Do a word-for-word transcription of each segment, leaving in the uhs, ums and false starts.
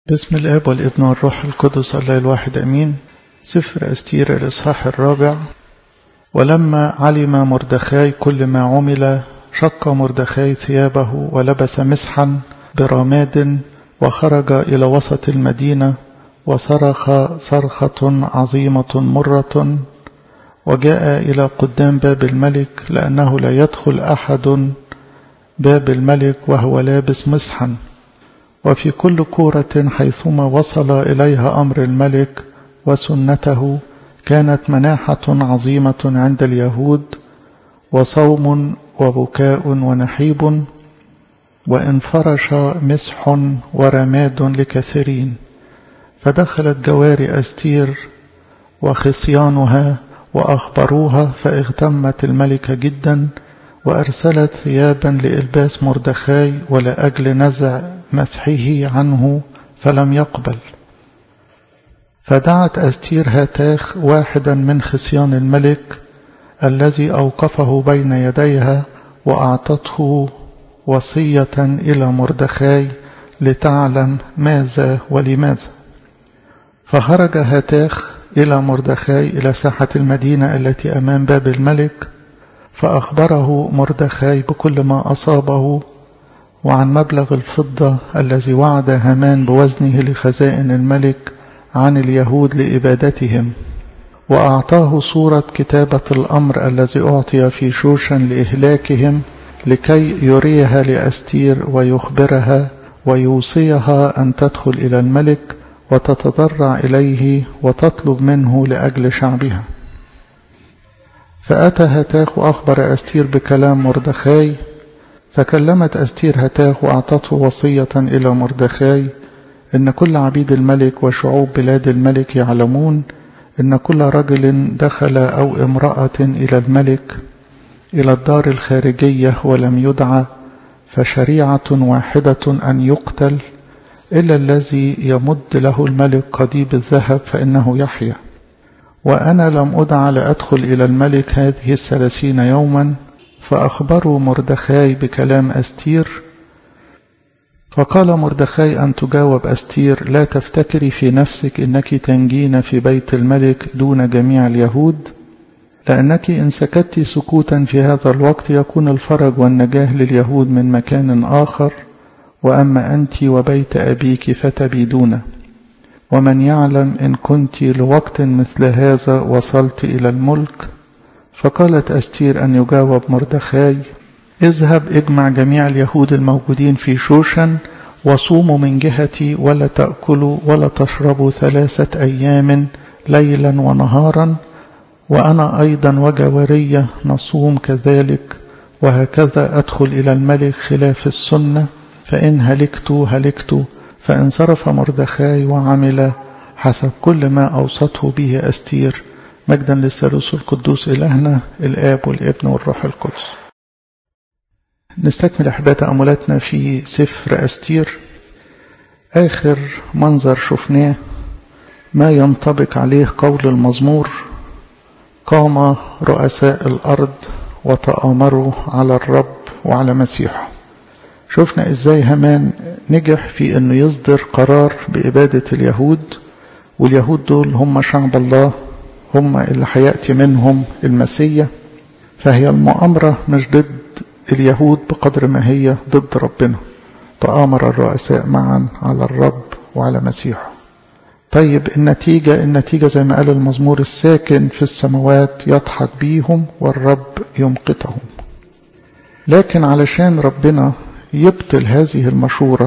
بسم الآب والابن والروح القدس الله الواحد أمين. سفر أستير الإصحاح الرابع. ولما علم مردخاي كل ما عمل شق مردخاي ثيابه ولبس مسحا برماد وخرج إلى وسط المدينة وصرخ صرخة عظيمة مرة وجاء إلى قدام باب الملك لأنه لا يدخل أحد باب الملك وهو لابس مسحا. وفي كل كورة حيثما وصل إليها أمر الملك وسنته كانت مناحة عظيمة عند اليهود وصوم وبكاء ونحيب وانفرش مسح ورماد لكثيرين. فدخلت جواري أستير وخصيانها وأخبروها فاغتمت الملك جدا وأرسلت ثيابا لإلباس مردخاي ولأجل نزع مسحه عنه فلم يقبل. فدعت أستير هاتاخ واحدا من خصيان الملك الذي أوقفه بين يديها وأعطته وصية إلى مردخاي لتعلم ماذا ولماذا. فخرج هاتاخ إلى مردخاي إلى ساحة المدينة التي أمام باب الملك فأخبره مردخاي بكل ما أصابه وعن مبلغ الفضة الذي وعد هامان بوزنه لخزائن الملك عن اليهود لإبادتهم، وأعطاه صورة كتابة الأمر الذي أعطي في شوشن لإهلاكهم لكي يريها لأستير ويخبرها ويوصيها أن تدخل إلى الملك وتتضرع إليه وتطلب منه لأجل شعبها. فأتى هاتاخ وأخبر أستير بكلام مردخاي. فكلمت أستير هاتاخ وأعطته وصية إلى مردخاي إن كل عبيد الملك وشعوب بلاد الملك يعلمون إن كل رجل دخل أو امرأة إلى الملك إلى الدار الخارجية ولم يدعى فشريعة واحدة أن يقتل إلا الذي يمد له الملك قضيب الذهب فإنه يحيى. وأنا لم أدع لأدخل إلى الملك هذه الثلاثين يوما. فأخبروا مردخاي بكلام أستير. فقال مردخاي أن تجاوب أستير لا تفتكري في نفسك إنك تنجين في بيت الملك دون جميع اليهود، لأنك إن سكت سكوتا في هذا الوقت يكون الفرج والنجاة لليهود من مكان آخر، وأما أنت وبيت أبيك فتبيدون. ومن يعلم إن كنت لوقت مثل هذا وصلت إلى الملك. فقالت أستير أن يجاوب مردخاي اذهب اجمع جميع اليهود الموجودين في شوشن وصوموا من جهتي ولا تأكلوا ولا تشربوا ثلاثة أيام ليلا ونهارا، وأنا أيضا وجوارية نصوم كذلك، وهكذا أدخل إلى الملك خلاف السنة، فإن هلكت هلكت. فانصرف مردخاي وعمل حسب كل ما أوصته به أستير. مجدا للثالوث القدوس إلهنا الآب والابن والروح القدس. نستكمل أحباء تأملاتنا في سفر أستير. آخر منظر شفناه ما ينطبق عليه قول المزمور: قام رؤساء الأرض وتآمروا على الرب وعلى مسيحه. شفنا إزاي هامان نجح في أنه يصدر قرار بإبادة اليهود، واليهود دول هم شعب الله، هم اللي هيأتي منهم المسيح. فهي المؤامرة مش ضد اليهود بقدر ما هي ضد ربنا. تآمر الرؤساء معا على الرب وعلى مسيحه. طيب النتيجة النتيجة زي ما قال المزمور: الساكن في السماوات يضحك بيهم والرب يمقتهم. لكن علشان ربنا يبطل هذه المشورة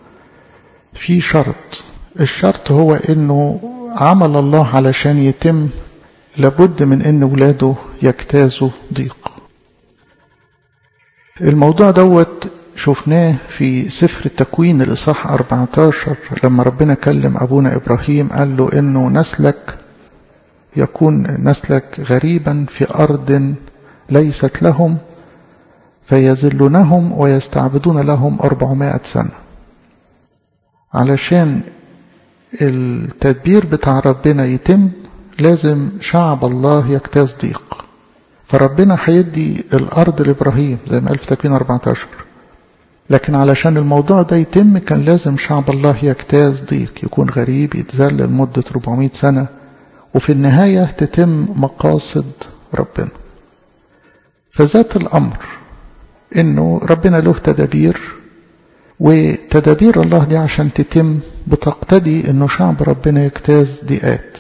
في شرط. الشرط هو انه عمل الله علشان يتم لابد من ان ولاده يجتازوا ضيق. الموضوع دوت شفناه في سفر التكوين الإصحاح أربعة عشر لما ربنا كلم أبونا إبراهيم قال له إنه نسلك يكون نسلك غريبا في أرض ليست لهم فيذلونهم ويستعبدون لهم أربعمائة سنة. علشان التدبير بتاع ربنا يتم لازم شعب الله يجتاز ضيق. فربنا هيدي الأرض لإبراهيم زي ما قال في تكوين أربعة عشر، لكن علشان الموضوع ده يتم كان لازم شعب الله يجتاز ضيق، يكون غريب، يتذلل لمدة أربعمائة سنة، وفي النهاية تتم مقاصد ربنا. فذات الأمر إنه ربنا له تدابير، وتدابير الله دي عشان تتم بتقتضي إنه شعب ربنا يجتاز ضيقات.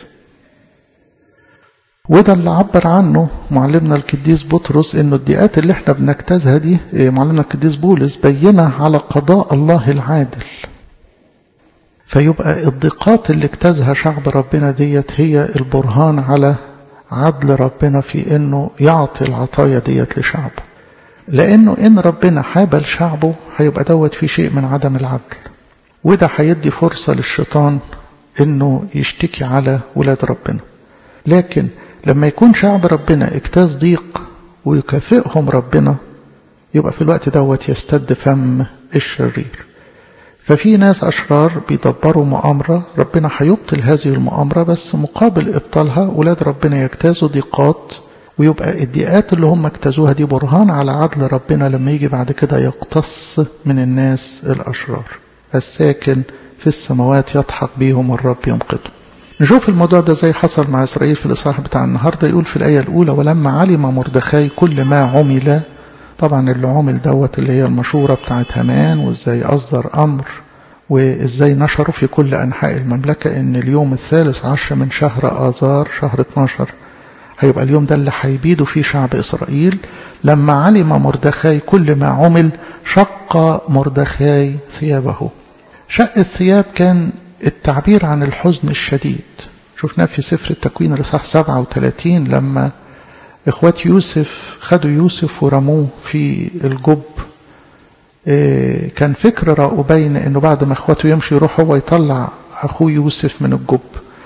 وده اللي عبر عنه معلمنا القديس بطرس، إنه الضيقات اللي احنا بنجتازها دي معلمنا القديس بولس بينها على قضاء الله العادل. فيبقى الضيقات اللي اجتازها شعب ربنا ديت هي البرهان على عدل ربنا في إنه يعطي العطايا ديت لشعبه. لأنه إن ربنا حابل شعبه هيبقى دوت في شيء من عدم العدل، وده هيدي فرصة للشيطان إنه يشتكي على ولاد ربنا. لكن لما يكون شعب ربنا اجتاز ضيق ويكافئهم ربنا، يبقى في الوقت دوت يستد فم الشرير. ففي ناس أشرار بيدبروا مؤامرة، ربنا هيبطل هذه المؤامرة، بس مقابل إبطالها ولاد ربنا يجتازوا ضيقات، ويبقى الضيقات اللي هم اجتازوها دي برهان على عدل ربنا لما يجي بعد كده يقتص من الناس الأشرار. الساكن في السماوات يضحك بيهم والرب ينقذهم. نشوف الموضوع ده زي حصل مع إسرائيل في الإصحاح بتاع النهاردة. يقول في الآية الأولى: ولما علم مردخاي كل ما عمل. طبعا اللي عمل دوت اللي هي المشورة بتاعت هامان، وإزاي أصدر أمر وإزاي نشره في كل أنحاء المملكة إن اليوم الثالث عشر من شهر آذار شهر اتناشر هيبقى اليوم ده اللي هيبيدوا فيه شعب إسرائيل. لما علم مردخاي كل ما عمل شق مردخاي ثيابه. شق الثياب كان التعبير عن الحزن الشديد. شفناه في سفر التكوين الإصحاح سبعة وثلاثين لما إخوات يوسف خدوا يوسف ورموه في الجب. كان فكر راؤوبين إنه بعد ما إخواته يمشي يروح هو يطلع أخوه يوسف من الجب.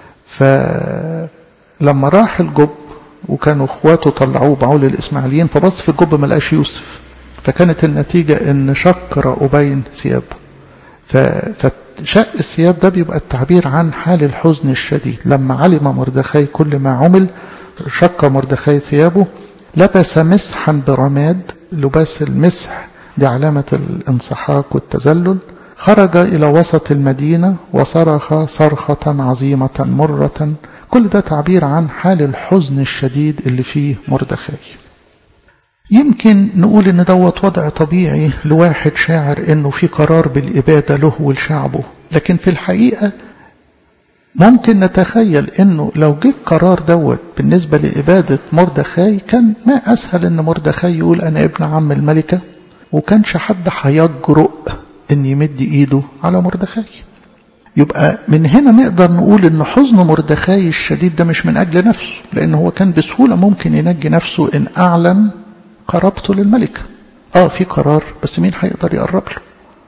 فلما راح الجب وكانوا إخواته طلعوه باعوه للإسماعيليين، فبص في الجب ما لقاش يوسف، فكانت النتيجة إن شق راؤوبين ثيابه. فشق الثياب ده بيبقى التعبير عن حال الحزن الشديد. لما علم مردخاي كل ما عمل شق مردخاي ثيابه، لبس مسحا برماد. لباس المسح دي علامة الانسحاق والتذلل. خرج إلى وسط المدينة وصرخ صرخة عظيمة مرة. كل ده تعبير عن حال الحزن الشديد اللي فيه مردخاي. يمكن نقول ان دوت وضع طبيعي لواحد شاعر انه في قرار بالإبادة له ولشعبه، لكن في الحقيقة ممكن نتخيل انه لو جه قرار دوت بالنسبة لإبادة مردخاي كان ما اسهل ان مردخاي يقول انا ابن عم الملكة، وكانش حد هيجرؤ ان يمد ايده على مردخاي. يبقى من هنا نقدر نقول ان حزن مردخاي الشديد ده مش من اجل نفسه، لانه هو كان بسهولة ممكن ينجي نفسه ان اعلن قرابته للملكة. اه في قرار بس مين هيقدر يقرب له؟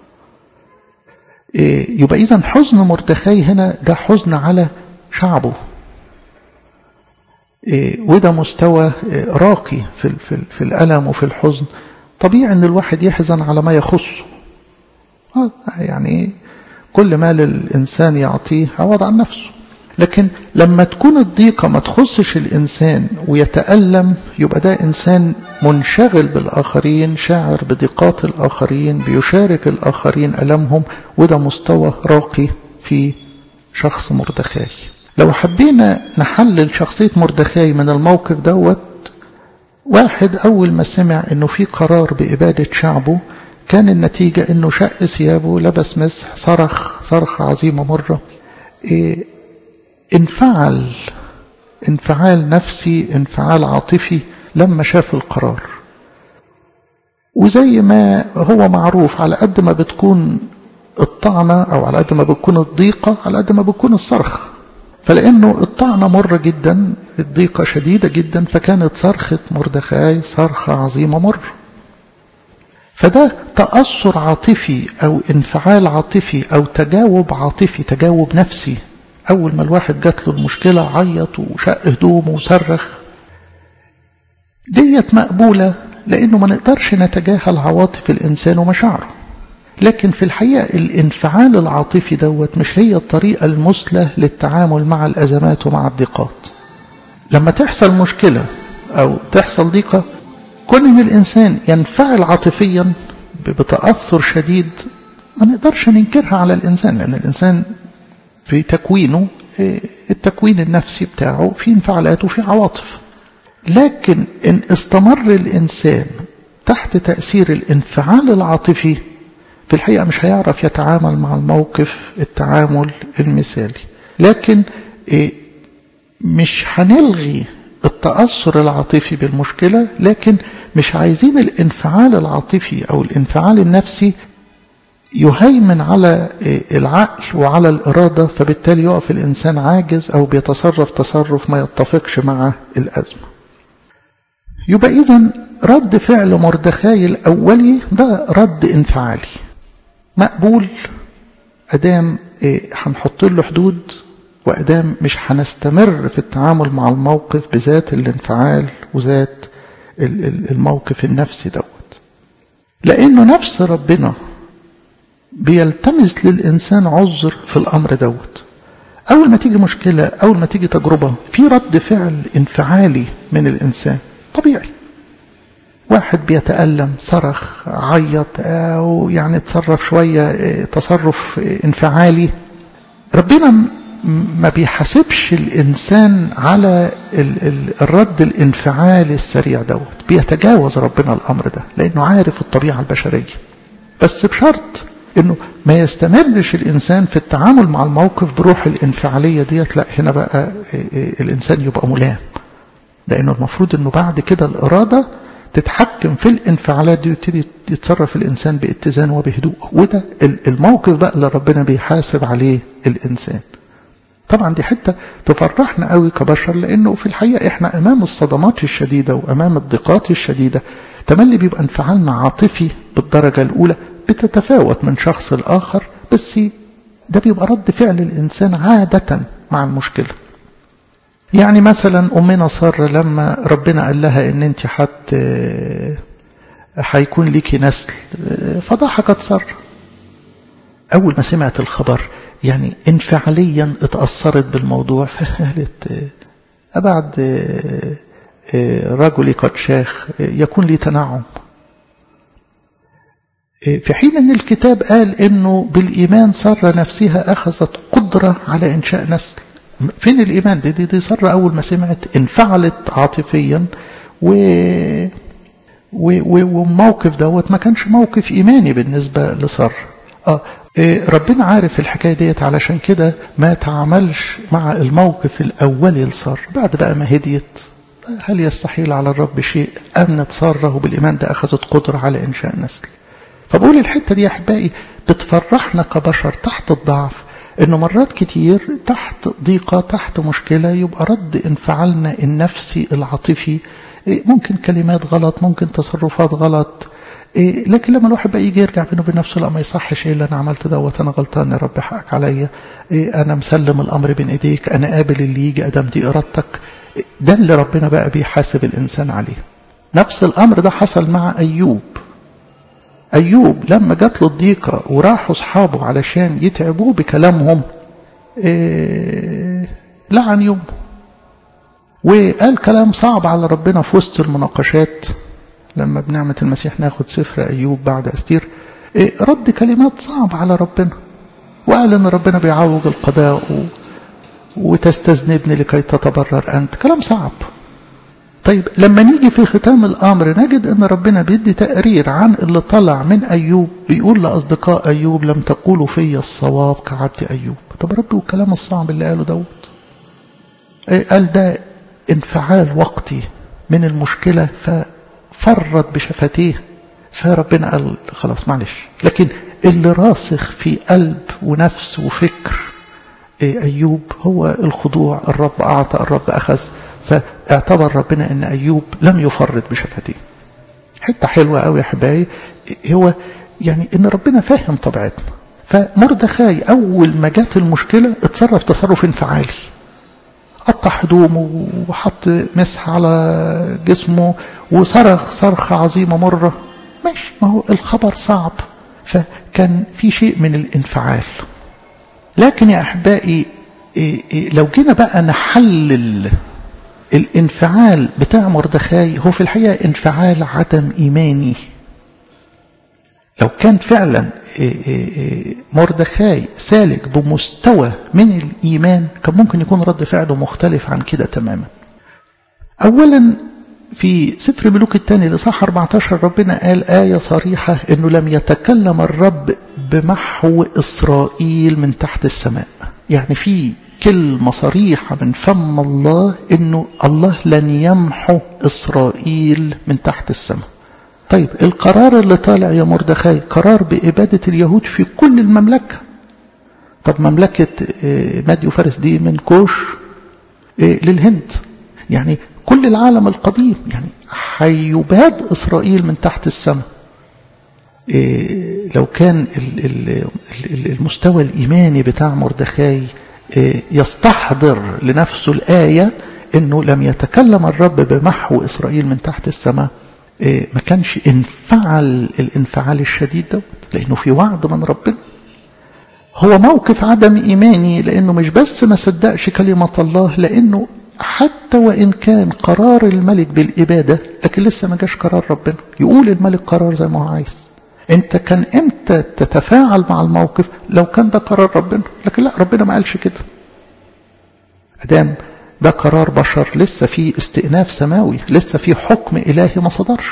إيه يبقى اذا حزن مردخاي هنا ده حزن على شعبه. إيه وده مستوى إيه راقي في, في, في الألم وفي الحزن. طبيعي ان الواحد يحزن على ما يخصه. آه يعني كل ما للإنسان يعطيه عوض عن نفسه. لكن لما تكون الضيقة ما تخصش الإنسان ويتألم، يبقى ده إنسان منشغل بالآخرين، شاعر بضيقات الآخرين، بيشارك الآخرين ألمهم، وده مستوى راقي في شخص مردخاي. لو حبينا نحلل شخصية مردخاي من الموقف دوت، واحد أول ما سمع إنه في قرار بإبادة شعبه كان النتيجة إنه شق ثيابه، لبس مسح، صرخ صرخة عظيمة مرة. إيه انفعل انفعال نفسي، انفعال عاطفي لما شاف القرار. وزي ما هو معروف، على قد ما بتكون الطعنة أو على قد ما بتكون الضيقة على قد ما بتكون الصرخ. فلأنه الطعنة مرة جدا، الضيقة شديدة جدا، فكانت صرخة مردخاي صرخة عظيمة مرة. فده تأثر عاطفي أو انفعال عاطفي أو تجاوب عاطفي، تجاوب نفسي. أول ما الواحد جات له المشكلة عيط وشق هدومه وصرخ. ديت مقبولة لأنه ما نقدرش نتجاهل عواطف الإنسان ومشاعره. لكن في الحقيقة الانفعال العاطفي دوت مش هي الطريقة المثلى للتعامل مع الأزمات ومع الضيقات. لما تحصل مشكلة أو تحصل ضيقة، كون إن الإنسان ينفعل عاطفيا بتأثر شديد ما نقدرش ننكرها على الإنسان، لأن الإنسان في تكوينه التكوين النفسي بتاعه في انفعالات وفي عواطف. لكن إن استمر الإنسان تحت تأثير الانفعال العاطفي في الحقيقة مش هيعرف يتعامل مع الموقف التعامل المثالي. لكن مش هنلغي التأثر العاطفي بالمشكلة، لكن مش عايزين الانفعال العاطفي أو الانفعال النفسي يهيمن على العقل وعلى الإرادة، فبالتالي يقف الإنسان عاجز أو بيتصرف تصرف ما يتفقش مع الأزمة. يبقى إذن رد فعل مردخاي الأولي ده رد انفعالي مقبول أدام هنحط له حدود، وأدام مش هنستمر في التعامل مع الموقف بذات الانفعال وذات الموقف النفسي دوت. لأنه نفس ربنا بيلتمس للإنسان عذر في الأمر دوت. أول ما تيجي مشكلة، أول ما تيجي تجربة، في رد فعل انفعالي من الإنسان طبيعي. واحد بيتألم، صرخ، عيط، أو يعني تصرف شوية تصرف انفعالي. ربنا ما بيحاسبش الإنسان على الرد الانفعالي السريع دوت، بيتجاوز ربنا الأمر ده لأنه عارف الطبيعة البشرية، بس بشرط إنه ما يستمرش الإنسان في التعامل مع الموقف بروح الانفعالية ديت. لا، هنا بقى الإنسان يبقى ملام، لأنه المفروض إنه بعد كده الإرادة تتحكم في الانفعالات دي ويبتدي يتصرف الإنسان باتزان وبهدوء. وده الموقف بقى اللي ربنا بيحاسب عليه الإنسان. طبعا دي حتة تفرحنا قوي كبشر، لأنه في الحقيقة إحنا أمام الصدمات الشديدة وأمام الضيقات الشديدة تملي بيبقى انفعالنا عاطفي بالدرجة الأولى، بتتفاوت من شخص الآخر، بس ده بيبقى رد فعل الإنسان عادة مع المشكلة. يعني مثلا أمنا سارة لما ربنا قال لها إن أنت حت هيكون ليكي نسل، فضحكت سارة. أول ما سمعت الخبر يعني انفعاليا اتأثرت بالموضوع، فقالت أبعد رجلي قد شاخ يكون لي تنعم. في حين أن الكتاب قال إنه بالإيمان سارة نفسها أخذت قدرة على إنشاء نسل. فين الإيمان؟ دي, دي, دي سارة أول ما سمعت انفعلت عاطفيا، و وموقف دوت ما كانش موقف إيماني بالنسبة لسارة. آه ربنا عارف الحكاية ديت، علشان كده ما تعاملش مع الموقف الأولي لسارة. بعد بقى ما هديت، هل يستحيل على الرب شيء؟ أمنت سارة وبالإيمان ده أخذت قدرة على إنشاء نسل. فبقول الحتة دي يا أحبائي بتفرحنا كبشر تحت الضعف، إنه مرات كتير تحت ضيقة، تحت مشكلة، يبقى رد انفعالنا النفسي العاطفي ممكن كلمات غلط، ممكن تصرفات غلط. لكن لما الواحد بقى يجي يرجع بينه وبين نفسه، لا ما يصحش، ايه اللي انا عملت دوت، انا غلطان يا رب حقك عليا، انا مسلم الامر بين ايديك، انا قابل اللي يجي ادم دي ارادتك. ده اللي ربنا بقى بيحاسب الانسان عليه. نفس الامر ده حصل مع ايوب. أيوب لما جات له الضيقة وراحوا أصحابه علشان يتعبوه بكلامهم، إيه لعن يوم وقال كلام صعب على ربنا في وسط المناقشات. لما بنعمة المسيح ناخد سفر أيوب بعد أستير، إيه رد كلمات صعب على ربنا، وقال إن ربنا بيعوج القضاء وتستذنبني لكي تتبرر أنت. كلام صعب. طيب لما نيجي في ختام الأمر نجد أن ربنا بيدي تقرير عن اللي طلع من أيوب، بيقول لأصدقاء أيوب لم تقولوا في الصواب كعبد أيوب. طب ربي والكلام الصعب اللي قاله دوت، قال ده انفعال وقتي من المشكلة ففرد بشفتيه، فربنا قال خلاص معلش. لكن اللي راسخ في قلب ونفس وفكر أيوب هو الخضوع، الرب أعطى الرب أخذ، فاعتبر ربنا أن أيوب لم يفرد بشفتيه. حتة حلوة قوي يا حبايبي، هو يعني أن ربنا فاهم طبيعتنا. فمردخاي أول ما جات المشكلة اتصرف تصرف انفعالي، قطع هدومه وحط مسح على جسمه وصرخ صرخة عظيمة مرة. ماشي، ما هو الخبر صعب، فكان في شيء من الانفعال. لكن يا أحبائي لو جينا بقى نحلل الانفعال بتاع مردخاي، هو في الحقيقة انفعال عدم إيماني. لو كان فعلا مردخاي سالك بمستوى من الإيمان كان ممكن يكون رد فعله مختلف عن كده تماما. أولا في سفر ملوك الثاني لصح أربعة عشر ربنا قال آية صريحة إنه لم يتكلم الرب بمحو إسرائيل من تحت السماء. يعني في كلمة صريحة من فم الله إنه الله لن يمحو إسرائيل من تحت السماء. طيب القرار اللي طالع يا مردخاي قرار بإبادة اليهود في كل المملكة. طب مملكة مادي وفارس دي من كوش للهند، يعني كل العالم القديم، يعني هيباد إسرائيل من تحت السماء. لو كان المستوى الإيماني بتاع مردخاي يستحضر لنفسه الآية إنه لم يتكلم الرب بمحو إسرائيل من تحت السماء، ما كانش انفعل الانفعال الشديد ده، لأنه في وعد من ربنا. هو موقف عدم إيماني لأنه مش بس ما صدقش كلمة الله، لأنه حتى وإن كان قرار الملك بالإبادة لكن لسه ما جاش قرار ربنا. يقول الملك قرار زي ما هو عايز. انت كان امتى تتفاعل مع الموقف؟ لو كان ده قرار ربنا، لكن لا، ربنا ما قالش كده. ادام ده قرار بشر لسه في استئناف سماوي، لسه في حكم إلهي ما صدرش.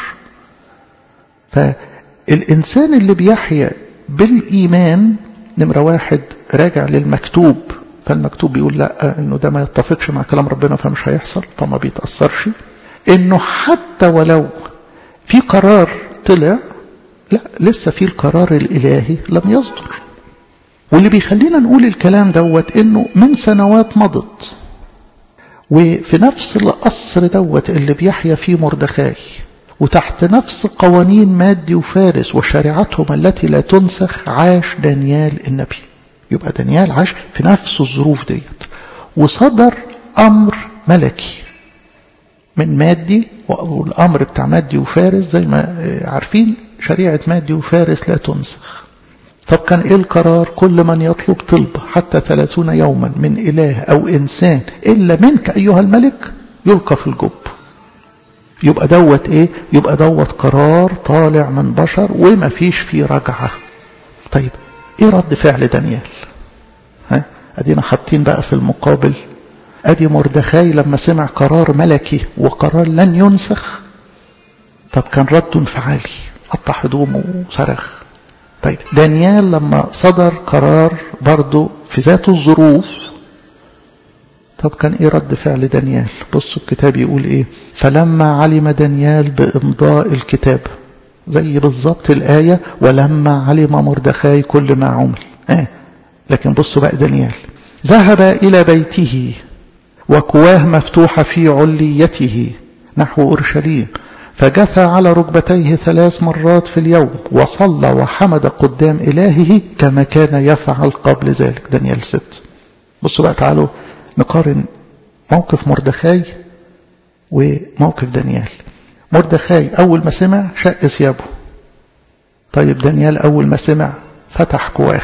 فالإنسان اللي بيحيا بالإيمان نمرة واحد راجع للمكتوب، فالمكتوب بيقول لا انه ده ما يتفقش مع كلام ربنا فمش هيحصل، فما بيتأثرش. انه حتى ولو في قرار طلع، لا، لسه في القرار الإلهي لم يصدر. واللي بيخلينا نقول الكلام دوت انه من سنوات مضت وفي نفس القصر دوت اللي بيحيا فيه مردخاي وتحت نفس قوانين مادي وفارس وشريعتهم التي لا تنسخ عاش دانيال النبي. يبقى دانيال عاش في نفس الظروف ديت، وصدر أمر ملكي من مادي، والأمر بتاع مادي وفارس زي ما عارفين شريعة مادي وفارس لا تنسخ. طب كان إيه القرار؟ كل من يطلب طلب حتى ثلاثون يوما من إله أو إنسان إلا منك أيها الملك يلقى في الجب. يبقى دوت إيه؟ يبقى دوت قرار طالع من بشر وما فيش فيه رجعة. طيب إيه رد فعل دانيال؟ ها؟ أدينا حاطين بقى في المقابل، أدي مردخاي لما سمع قرار ملكي وقرار لن ينسخ، طب كان رده انفعالي، قطع هدومه وصرخ. طيب دانيال لما صدر قرار برضه في ذات الظروف، طب كان ايه رد فعل دانيال؟ بصوا الكتاب يقول ايه: فلما علم دانيال بإمضاء الكتاب، زي بالظبط الآية ولما علم مردخاي كل ما عمل. آه. لكن بصوا بقى دانيال ذهب إلى بيته وكواه مفتوحة في عليته نحو أورشليم، فجثى على ركبتيه ثلاث مرات في اليوم وصلى وحمد قدام إلهه كما كان يفعل قبل ذلك. دانيال ست. بصوا بقى تعالوا نقارن موقف مردخاي وموقف دانيال. مردخاي أول ما سمع شق ثيابه. طيب دانيال أول ما سمع فتح كواه.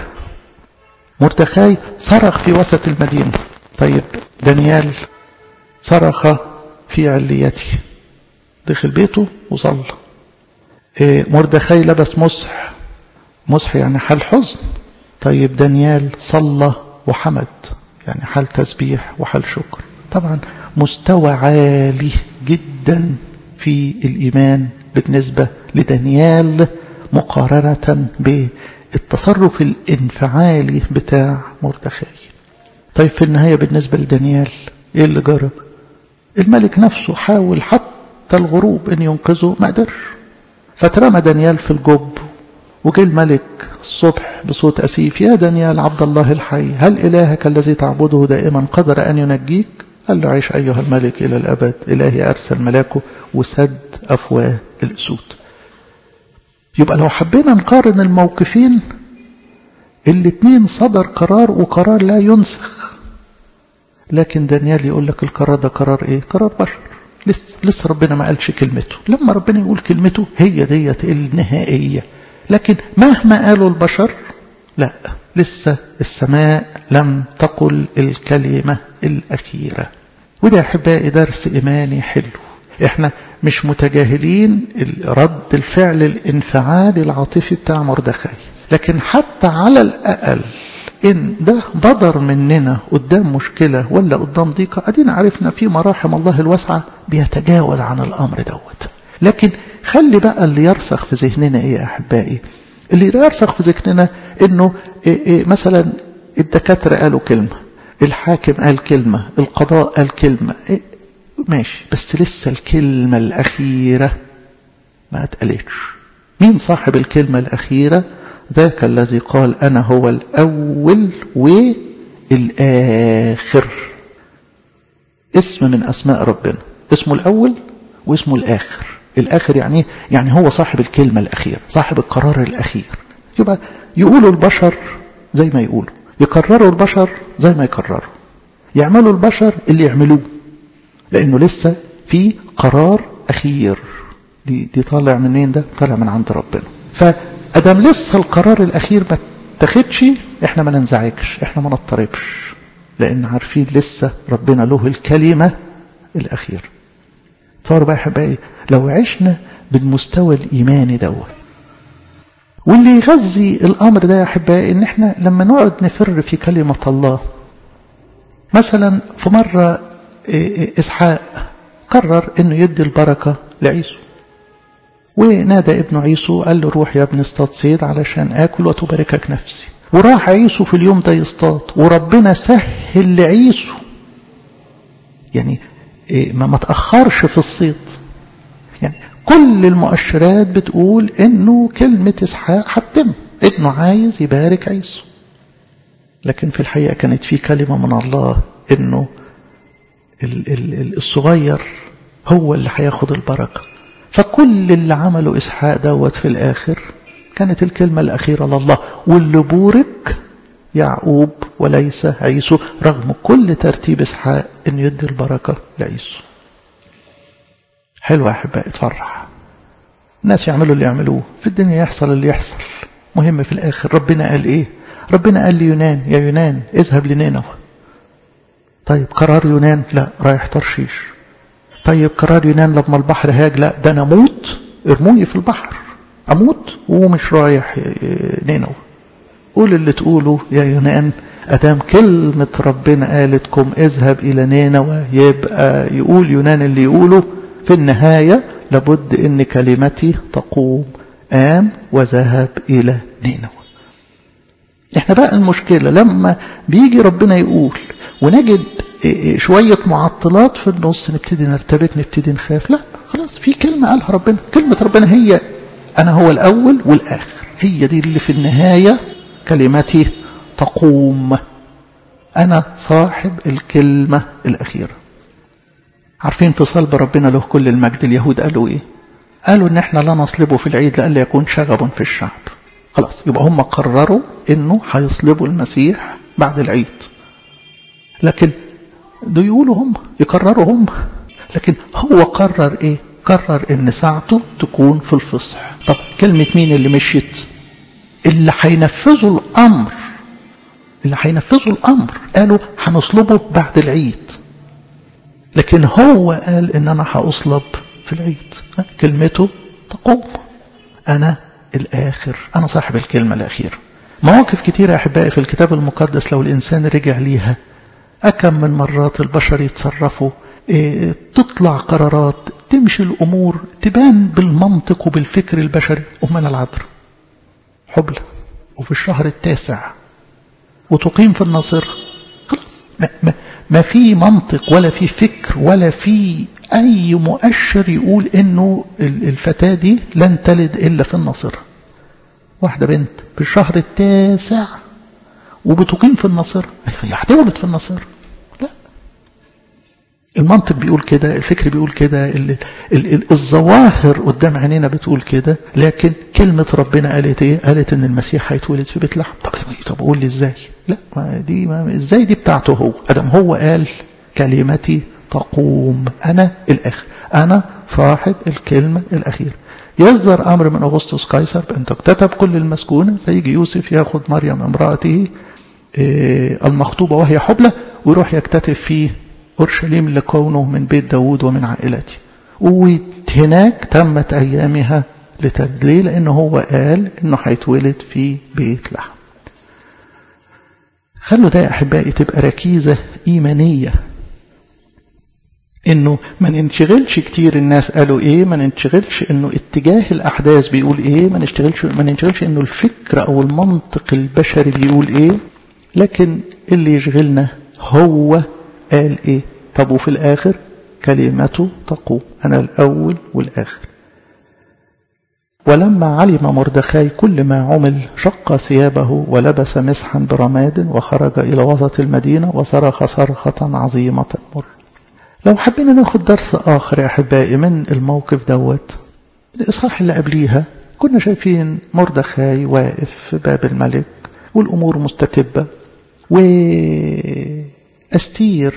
مردخاي صرخ في وسط المدينة. طيب دانيال صرخ في عليته، دخل بيته وصلى. إيه مردخاي لبس مسح، مسح يعني حال حزن. طيب دانيال صلى وحمد، يعني حال تسبيح وحال شكر. طبعا مستوى عالي جدا في الإيمان بالنسبة لدانيال مقارنة بالتصرف الانفعالي بتاع مردخاي. طيب في النهاية بالنسبة لدانيال ايه اللي جرب؟ الملك نفسه حاول حتى الغروب ان ينقذه ما قدرش، فترمى دانيال في الجب. وجه الملك الصبح بصوت أسيف: يا دانيال عبد الله الحي، هل إلهك الذي تعبده دائما قدر أن ينجيك؟ قال له: عيش أيها الملك إلى الأبد، إلهي أرسل ملاكه وسد أفواه الأسود. يبقى لو حبينا نقارن الموقفين، الاثنين صدر قرار وقرار لا ينسخ. لكن دانيال يقول لك القرار ده قرار ايه؟ قرار بشر، لسه, لسه ربنا ما قالش كلمته. لما ربنا يقول كلمته هي ديت النهائية. لكن مهما قالوا البشر لا، لسه السماء لم تقل الكلمة الأخيرة. وده أحبائي درس إيماني حلو. احنا مش متجاهلين رد الفعل الانفعالي العاطفي بتاع مردخاي، لكن حتى على الأقل إن ده بدر مننا قدام مشكلة ولا قدام ضيقة، أدينا عرفنا في مراحم الله الواسعة بيتجاوز عن الأمر دوت. لكن خلي بقى اللي يرسخ في ذهننا إيه يا أحبائي؟ اللي يرسخ في ذهننا إنه إيه إيه مثلا الدكاترة قالوا كلمة، الحاكم قال كلمة، القضاء قال كلمة، إيه ماشي، بس لسه الكلمة الأخيرة ما اتقالتش. مين صاحب الكلمة الأخيرة؟ ذاك الذي قال أنا هو الأول والآخر. اسم من أسماء ربنا، اسمه الأول واسمه الآخر. الآخر يعني يعني هو صاحب الكلمة الأخيرة، صاحب القرار الأخير. يبقى يقولوا البشر زي ما يقولوا، يقرروا البشر زي ما يقرروا، يعملوا البشر اللي يعملوه، لأنه لسه في قرار أخير. دي, دي طالع منين؟ ده طالع من عند ربنا. فأدام لسه القرار الأخير ما تاخدش، احنا ما ننزعجش، احنا ما نضطربش، لأن عارفين لسه ربنا له الكلمة الأخير. تصوروا بقى يا حبايبي لو عشنا بالمستوى الإيماني دوت. واللي يغذي الأمر ده يا حبايبي إن احنا لما نقعد نفر في كلمة الله. مثلا في مرة إسحاق قرر إنه يدي البركة لعيسو، ونادى ابنه عيسو قال له روح يا ابن اصطاد صيد علشان آكل وتباركك نفسي. وراح عيسو في اليوم ده يصطاد، وربنا سهل لعيسو، يعني ما ما تأخرش في الصيد. يعني كل المؤشرات بتقول إنه كلمة إسحاق هتتم، ابنه عايز يبارك عيسو. لكن في الحقيقة كانت في كلمة من الله إنه الصغير هو اللي هياخد البركة. فكل اللي عمله إسحاق دوت في الآخر كانت الكلمة الأخيرة لله، واللي بورك يعقوب وليس عيسو، رغم كل ترتيب إسحاق إنه يدي البركة لعيسو. حلوة يا أحبائي، تفرح. الناس يعملوا اللي يعملوه في الدنيا، يحصل اللي يحصل، مهم في الآخر ربنا قال إيه؟ ربنا قال لي يونان يا يونان اذهب لنينوى. طيب قرار يونان؟ لا رايح ترشيش. طيب قرار يونان لما البحر هاج؟ لا ده انا اموت، ارموني في البحر اموت ومش رايح نينوى. قول اللي تقوله يا يونان، ادام كلمة ربنا قالتكم اذهب الى نينوى، يبقى يقول يونان اللي يقوله في النهاية لابد ان كلمتي تقوم. قام وذهب الى نينوى. احنا بقى المشكلة لما بيجي ربنا يقول ونجد شوية معطلات في النص، نبتدي نرتبك، نبتدي نخاف. لا خلاص، في كلمة قالها ربنا، كلمة ربنا هي أنا هو الأول والآخر، هي دي اللي في النهاية كلمتي تقوم. أنا صاحب الكلمة الأخيرة. عارفين في صلب ربنا له كل المجد اليهود قالوا إيه؟ قالوا إن احنا لا نصلبه في العيد لألا يكون شغب في الشعب. خلاص يبقى هم قرروا إنه هيصلبوا المسيح بعد العيد. لكن ده يقولوا هم، يقرروا هم، لكن هو قرر ايه؟ قرر ان ساعته تكون في الفصح. طب كلمة مين اللي مشيت؟ اللي هينفذوا الامر، اللي هينفذوا الامر قالوا هنصلبه بعد العيد، لكن هو قال ان انا هأصلب في العيد. كلمته تقوم. انا الاخر، انا صاحب الكلمة الاخيرة. مواقف كتيرة يا احبائي في الكتاب المقدس لو الانسان رجع ليها، أكم من مرات البشر يتصرفوا، إيه، تطلع قرارات، تمشي الأمور تبان بالمنطق وبالفكر البشري. أمنا العذراء حبلى وفي الشهر التاسع وتقيم في الناصرة. خلاص ما, ما, ما في منطق ولا في فكر ولا في أي مؤشر يقول إنه الفتاة دي لن تلد إلا في الناصرة. واحدة بنت في الشهر التاسع وبتقيم في الناصرة، هتولد في الناصرة. لا، المنطق بيقول كده، الفكر بيقول كده، الظواهر قدام عينينا بتقول كده، لكن كلمة ربنا قالت ايه؟ قالت ان المسيح هيتولد في بيت لحم. طب طب قول لي ازاي؟ لا ما دي ما ازاي دي بتاعته هو. ادم هو قال كلمتي تقوم، انا الاخر، انا صاحب الكلمة الاخيرة. يصدر امر من اغسطس قيصر بان تكتتب كل المسكونة، فيجي يوسف ياخد مريم امرأته المخطوبة وهي حبلى ويروح يكتتب في أورشليم لكونه من بيت داود ومن عائلته. وهناك تمت أيامها لتدليل، لأنه هو قال إنه هيتولد في بيت لحم. خلوا ده يا أحبائي تبقى ركيزة إيمانية، إنه ما ننشغلش كتير الناس قالوا إيه، ما ننشغلش إنه اتجاه الأحداث بيقول إيه، ما نشتغلش ما ننشغلش إنه الفكر أو المنطق البشري بيقول إيه، لكن اللي يشغلنا هو قال إيه. طب وفي الآخر كلمته تقوم، أنا الأول والآخر. ولما علم مردخاي كل ما عمل شق ثيابه ولبس مسحا برماد وخرج إلى وسط المدينة وصرخ صرخة عظيمة مر. لو حبينا ناخد درس آخر يا أحبائي من الموقف دوت، الإصحاح اللي قبليها كنا شايفين مردخاي واقف في باب الملك والأمور مستتبة، وأستير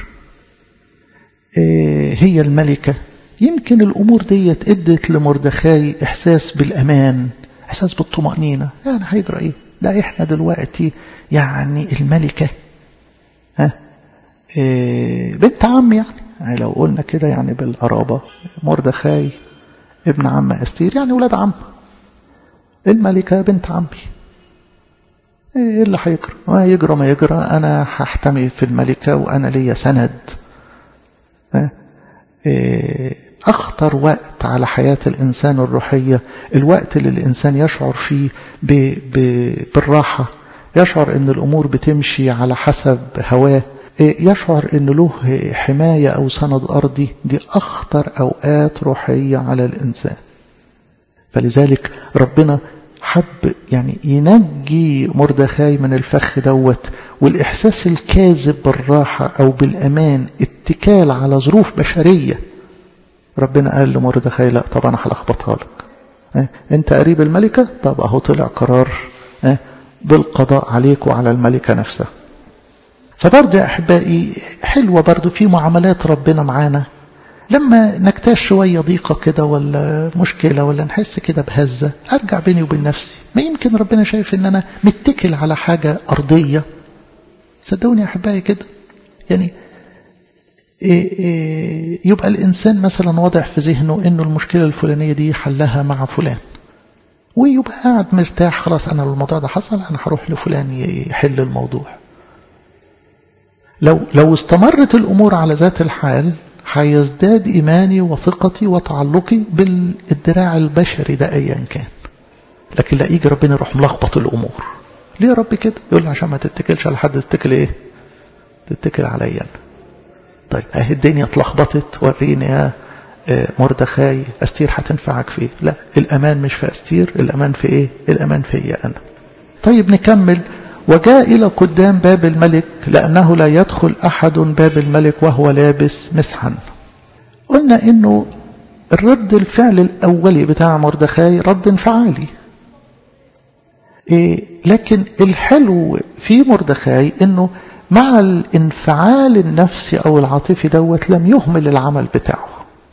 هي الملكة. يمكن الأمور دي ادت لمردخاي إحساس بالأمان، إحساس بالطمأنينة. يعني هيجرى إيه؟ ده إحنا دلوقتي يعني الملكة، ها إيه بنت عم، يعني. يعني لو قلنا كده يعني بالقرابة، مردخاي ابن عم أستير، يعني ولاد عم. الملكة بنت عمي. إيه اللي هيجرى؟ ما يجرى ما يجرى، أنا هحتمي في الملكة وأنا ليا سند. ها إيه أخطر وقت على حياة الإنسان الروحية الوقت اللي الإنسان يشعر فيه ب ب بالراحة، يشعر أن الأمور بتمشي على حسب هواه، يشعر أن له حماية أو سند أرضي. دي أخطر أوقات روحية على الإنسان. فلذلك ربنا حب يعني ينجي مردخاي من الفخ دوت، والإحساس الكاذب بالراحة أو بالأمان اتكال على ظروف بشرية. ربنا قال لمردخاي لا، طب أنا هلخبطها لك. اه؟ أنت قريب الملكة، طب أهو طلع قرار اه؟ بالقضاء عليك وعلى الملكة نفسها. فبرضه يا أحبائي حلوة برضه في معاملات ربنا معانا، لما نكتاش شوية ضيقة كده ولا مشكلة ولا نحس كده بهزة، أرجع بيني وبين نفسي، ما يمكن ربنا شايف إن أنا متكل على حاجة أرضية. صدقوني يا أحبائي كده، يعني إيه إيه يبقى الإنسان مثلا واضح في ذهنه إنه المشكلة الفلانية دي حلها مع فلان، ويبقى قاعد مرتاح، خلاص أنا الموضوع ده حصل، أنا هروح لفلان يحل الموضوع. لو لو استمرت الأمور على ذات الحال هيزداد إيماني وثقتي وتعلقي بالدراع البشري ده أيا كان. لكن لا يجي ربنا يروح ملخبط الأمور. ليه يا رب كده؟ يقول عشان ما تتكلش على حد، تتكل إيه؟ تتكل عليا أنا. طيب اهي الدنيا اتلخبطت، وريني يا مردخاي أستير هتنفعك في إيه؟ لا، الأمان مش في أستير، الأمان في إيه؟ الأمان فيا أنا. طيب نكمل. وجاء إلى قدام باب الملك لأنه لا يدخل أحد باب الملك وهو لابس مسحا. قلنا إنه الرد الفعل الأولي بتاع مردخاي رد انفعالي، إيه لكن الحلو في مردخاي إنه مع الانفعال النفسي أو العاطفي دوت لم يهمل العمل بتاعه.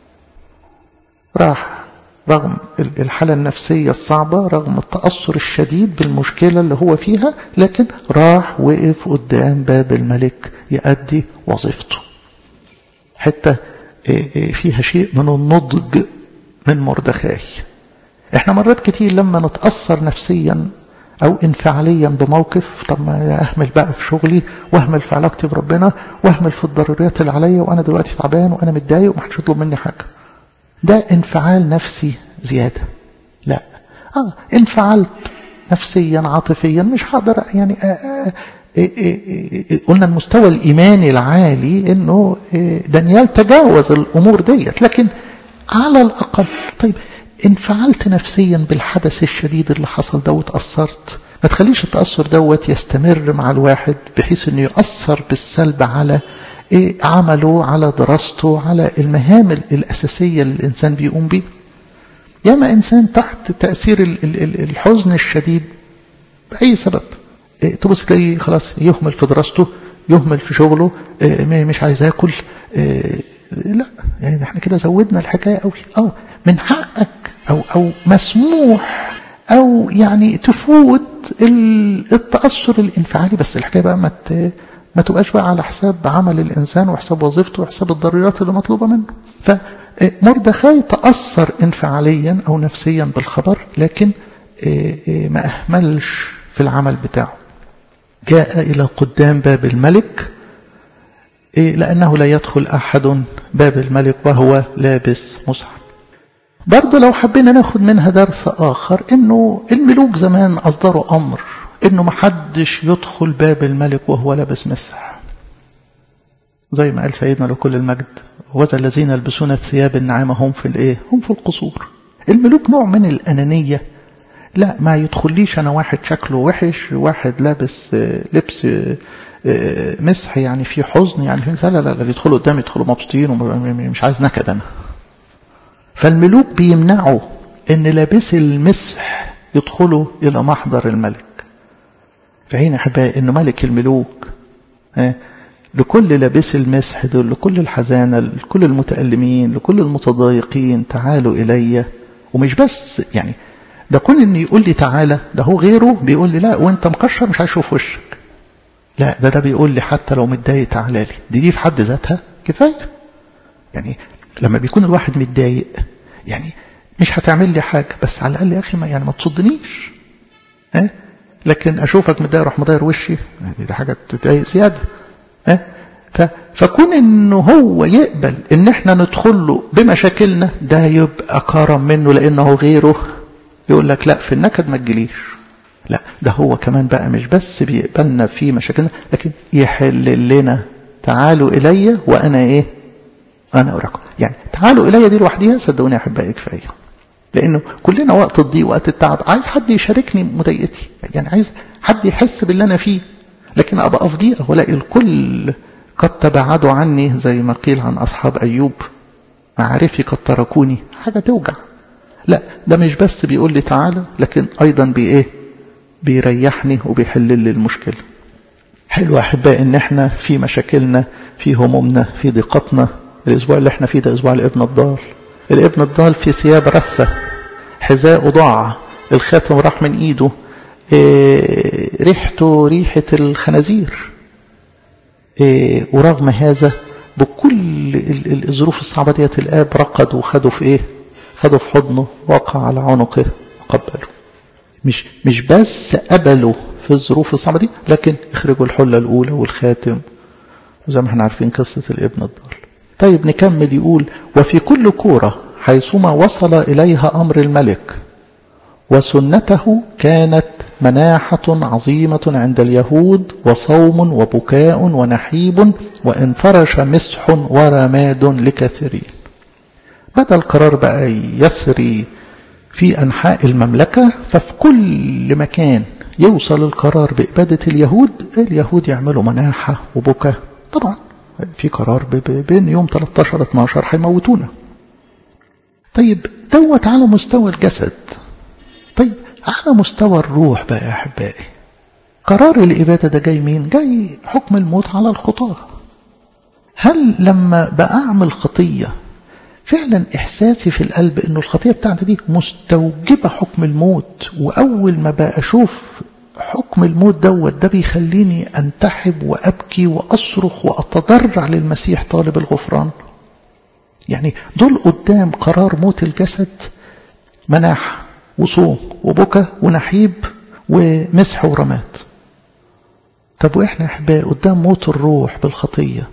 راح رغم الحالة النفسية الصعبة، رغم التأثر الشديد بالمشكلة اللي هو فيها، لكن راح وقف قدام باب الملك يؤدي وظيفته. حتى فيها شيء من النضج من مردخاي. احنا مرات كتير لما نتأثر نفسيا أو انفعاليا بموقف، طب ما أهمل بقى في شغلي، وأهمل في علاقتي بربنا، وأهمل في الضروريات اللي عليا، وأنا دلوقتي تعبان وأنا متضايق ومحدش يطلب مني حاجة. ده انفعال نفسي زيادة. لا، آه انفعلت نفسيا عاطفيا مش هقدر يعني آه آه آه آه آه قلنا المستوى الإيماني العالي إنه آه دانيال تجاوز الأمور ديت، لكن على الأقل طيب انفعلت نفسيا بالحدث الشديد اللي حصل ده وتأثرت. ما تخليش التأثر دوت يستمر مع الواحد بحيث انه يؤثر بالسلب على إيه عمله، على دراسته، على المهام الأساسية اللي الإنسان بيقوم بيه. ياما إنسان تحت تأثير الحزن الشديد بأي سبب إيه تبص تلاقيه خلاص يهمل في دراسته، يهمل في شغله، إيه مش عايز ياكل. إيه لا، يعني احنا كده زودنا الحكاية قوي. أو من حقك أو أو مسموح أو يعني تفوت التأثر الانفعالي، بس الحكاية بقى ما ما تبقاش بقى على حساب عمل الإنسان وحساب وظيفته وحساب الضرورات اللي مطلوبة منه. مردخاي تأثر انفعاليا أو نفسيا بالخبر، لكن ما أهملش في العمل بتاعه. جاء إلى قدام باب الملك لأنه لا يدخل أحد باب الملك وهو لابس مسحا. برضو لو حبينا ناخد منها درس آخر، إنه الملوك زمان أصدروا أمر إنه محدش يدخل باب الملك وهو لابس مسح، زي ما قال سيدنا لكل المجد: وذا الذين يلبسون الثياب الناعمة هم في الإيه؟ هم في القصور. الملوك نوع من الأنانية، لا ما يدخليش أنا واحد شكله وحش، واحد لابس لبس مسح يعني في حزن، يعني في لا لا لا يدخلوا قدام يدخلوا مبسوطين ومش عايز نكد أنا. فالملوك بيمنعوا إن لابس المسح يدخلوا إلى محضر الملك. فهنا أحبائي إنه ملك الملوك لكل لابس المسح دول، لكل الحزانة، لكل المتألمين، لكل المتضايقين: تعالوا إلي. ومش بس يعني ده كون إن يقول لي تعالى، ده هو غيره بيقول لي لا وانت مكشر مش هشوف وشك. لا ده ده بيقول لي حتى لو متضايق تعالى لي. دي دي في حد ذاتها كفاية. يعني لما بيكون الواحد متضايق يعني مش هتعمل لي حاجة، بس على الأقل يا أخي ما يعني ما تصدنيش. ها؟ لكن أشوفك متضايق روح مضاير وشي، دي حاجة تضايق زيادة. ها؟ فكون إنه هو يقبل إن إحنا ندخل له بمشاكلنا، ده يبقى كرم منه، لأنه غيره يقول لك لا في النكد ما تجيليش. لا ده هو كمان بقى مش بس بيقبلنا في مشاكلنا، لكن يحل لنا: تعالوا إلي وأنا إيه؟ أنا أراكم. يعني تعالوا إلي دي لوحديها صدقوني يا أحبائي كفاية. لأنه كلنا وقت الضيق وقت التعب عايز حد يشاركني مضايقتي، يعني عايز حد يحس باللي أنا فيه. لكن أبقى في ضيقة ولاقي الكل قد تبعدوا عني، زي ما قيل عن أصحاب أيوب: معارفي قد تركوني. حاجة توجع. لا ده مش بس بيقول لي تعالى، لكن أيضا بإيه؟ بيريحني وبيحل لي المشكلة. حلو أحبائي إن احنا في مشاكلنا، في همومنا، في ضيقتنا. الأسبوع اللي احنا فيه ده أسبوع الابن الضال. الابن الضال في ثياب رثة، حذاء ضاع، الخاتم راح من إيده، إيه ريحته ريحة الخنازير. إيه ورغم هذا بكل الظروف الصعبة ديت الآب رقد وخده في إيه؟ خده في حضنه، وقع على عنقه وقبله. مش مش بس قبله في الظروف الصعبة دي، لكن اخرجوا الحلة الأولى والخاتم، وزي ما احنا عارفين قصة الابن الضال. طيب نكمل. يقول: وفي كل كورة حيثما وصل إليها أمر الملك وسنته كانت مناحة عظيمة عند اليهود، وصوم وبكاء ونحيب، وانفرش مسح ورماد لكثيرين. بدأ القرار بقى يسري في أنحاء المملكة، ففي كل مكان يوصل القرار بإبادة اليهود، اليهود يعملوا مناحة وبكاء. طبعا في قرار بين يوم ثلاثة عشر اثنا عشر هيموتونا. طيب دوت على مستوى الجسد. طيب على مستوى الروح بقى يا أحبائي، قرار الإبادة ده جاي مين؟ جاي حكم الموت على الخطاة. هل لما بأعمل خطية فعلا إحساسي في القلب إنه الخطية بتاعتي دي مستوجبة حكم الموت، وأول ما بقى أشوف حكم الموت دوت ده بيخليني أنتحب وأبكي وأصرخ وأتضرع للمسيح طالب الغفران؟ يعني دول قدام قرار موت الجسد مناحة وصوم وبكى ونحيب ومسح ورماد. طب وإحنا أحبائي قدام موت الروح بالخطية؟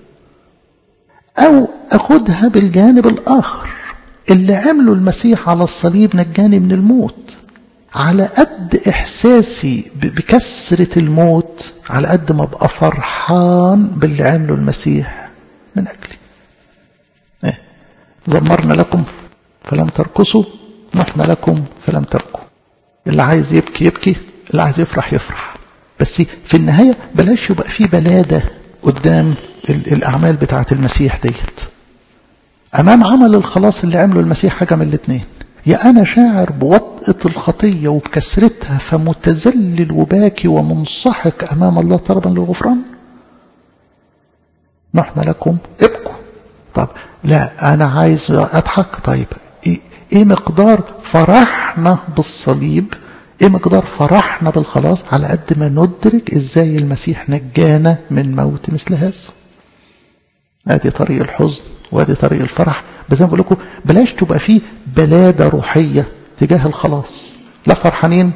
أو أخدها بالجانب الآخر، اللي عمله المسيح على الصليب نجاني من الموت. على قد إحساسي بكسرة الموت، على قد ما أبقى فرحان باللي عمله المسيح من أجلي. إيه؟ زمرنا لكم فلم ترقصوا، نحن لكم فلم تبكوا. اللي عايز يبكي يبكي، اللي عايز يفرح يفرح. بس في النهاية بلاش يبقى فيه بلادة قدام الأعمال بتاعة المسيح ديت. أمام عمل الخلاص اللي عمله المسيح حاجة من الاثنين: يا أنا شاعر بوطئة الخطية وبكسرتها فمتذلل وباكي ومنصحك أمام الله طلبا للغفران، نحن لكم ابكوا. طب لا أنا عايز أضحك. طيب إيه, إيه مقدار فرحنا بالصليب؟ إيه مقدار فرحنا بالخلاص؟ على قد ما ندرك إزاي المسيح نجانا من موت مثل هذا. هذه طريق الحزن وهذه طريق الفرح، بس أنا بقول لكم بلاش تبقى فيه بلادة روحية تجاه الخلاص، لا فرحانين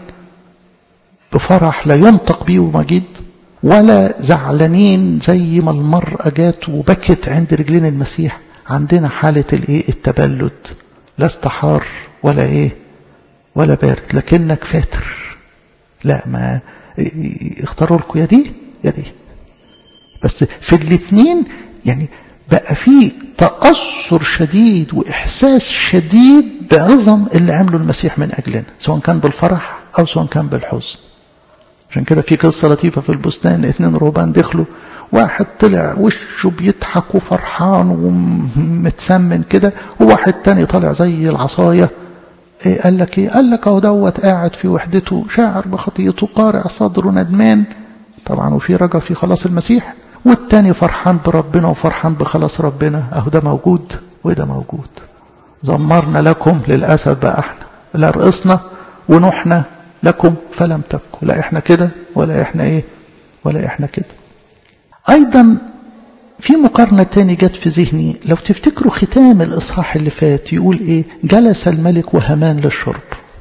بفرح لا ينطق به ومجيد، ولا زعلانين زي ما المرأة جات وبكت عند رجلين المسيح. عندنا حالة الايه التبلد، لا استحار ولا ايه ولا بارد، لكنك فاتر. لا ما اختاروا لكم يا دي يا دي، بس في الاثنين يعني بقى في تأثر شديد وإحساس شديد بعظم اللي عمله المسيح من أجلنا، سواء كان بالفرح أو سواء كان بالحزن. عشان كده في قصة لطيفة في البستان، اتنين رهبان دخلوا، واحد طلع وشه بيضحك وفرحان ومتسمن كده، وواحد تاني طلع زي العصاية. إيه قال لك ايه؟ قال لك اهو دوت قاعد في وحدته شاعر بخطيته قارع صدره ندمان طبعا وفي رجا في خلاص المسيح، والتاني فرحان بربنا وفرحان بخلاص ربنا. اهو ده موجود وده موجود. زمرنا لكم للأسف بقى احنا، لا رقصنا ونحنا لكم فلم تبكوا، لا احنا كده ولا احنا ايه ولا احنا كده. ايضا في مقارنة تاني جت في ذهني، لو تفتكروا ختام الإصحاح اللي فات يقول ايه؟ جلس الملك وهامان للشرب.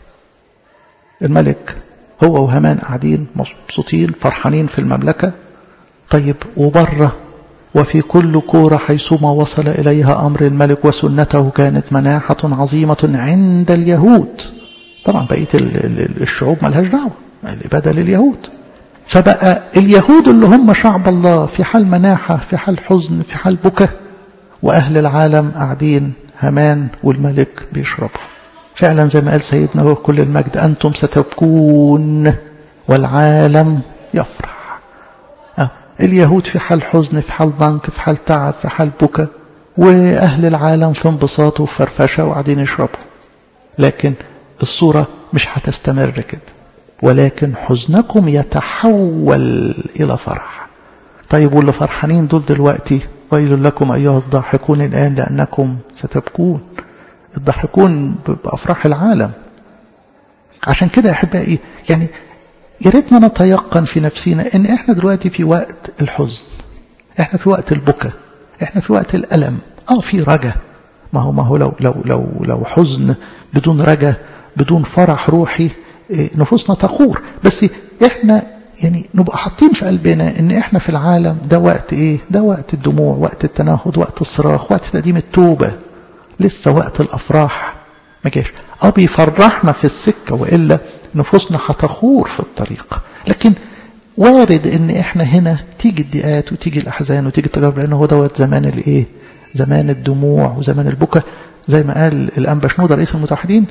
الملك هو وهامان قاعدين مبسوطين فرحانين في المملكة. طيب وبره وفي كل كورة حيثما وصل إليها أمر الملك وسنته كانت مناحة عظيمة عند اليهود. طبعا بقية الشعوب ملهاش دعوة، العبادة لليهود. فبقى اليهود اللي هم شعب الله في حال مناحة، في حال حزن، في حال بكى، وأهل العالم قاعدين هامان والملك بيشربوا. فعلا زي ما قال سيدنا هو كل المجد، أنتم ستبكون والعالم يفرح. أه. اليهود في حال حزن، في حال ضنك، في حال تعب، في حال بكى، وأهل العالم في انبساط وفرفشة وقاعدين يشربوا. لكن الصورة مش هتستمر كده، ولكن حزنكم يتحول إلى فرح. طيب واللي فرحانين دول دلوقتي ويل لكم أيها الضاحكون الآن لأنكم ستبكون. الضاحكون بأفراح العالم. عشان كده يا أحبائي يعني يا ريتنا نتيقن في نفسنا إن إحنا دلوقتي في وقت الحزن، إحنا في وقت البكى، إحنا في وقت الألم. آه في رجا، ما هو ما هو لو لو لو لو حزن بدون رجا بدون فرح روحي نفوسنا تخور. بس احنا يعني نبقى حاطين في قلبنا ان احنا في العالم ده وقت ايه؟ ده وقت الدموع، وقت التنهد، وقت الصراخ، وقت تقديم التوبة. لسه وقت الافراح ما جاش. اه بيفرحنا في السكة، وإلا نفوسنا هتخور في الطريق. لكن وارد ان احنا هنا تيجي الضيقات وتيجي الاحزان وتيجي التجارب، لانه هو دوت زمان الايه؟ زمان الدموع وزمان البكاء. زي ما قال الأنبا شنودة رئيس المتحدين،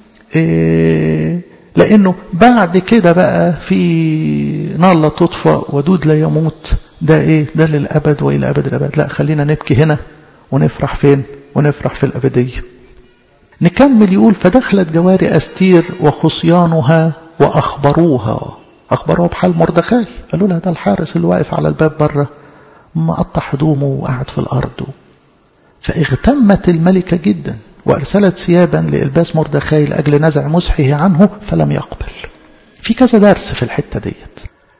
إيه لأنه بعد كده بقى في نار لا تطفأ ودود لا يموت. ده إيه؟ ده للأبد وإلى أبد الأبد. لا خلينا نبكي هنا ونفرح فين؟ ونفرح في الأبدية. نكمل يقول فدخلت جواري أستير وخصيانها وأخبروها. أخبروها بحال مردخاي، قالوا لها ده الحارس اللي واقف على الباب بره مقطع هدومه وقاعد في الأرض. فاغتمت الملكة جدا وأرسلت ثيابا لإلباس مردخاي لأجل نزع مسحه عنه فلم يقبل. في كذا درس في الحتة ديت.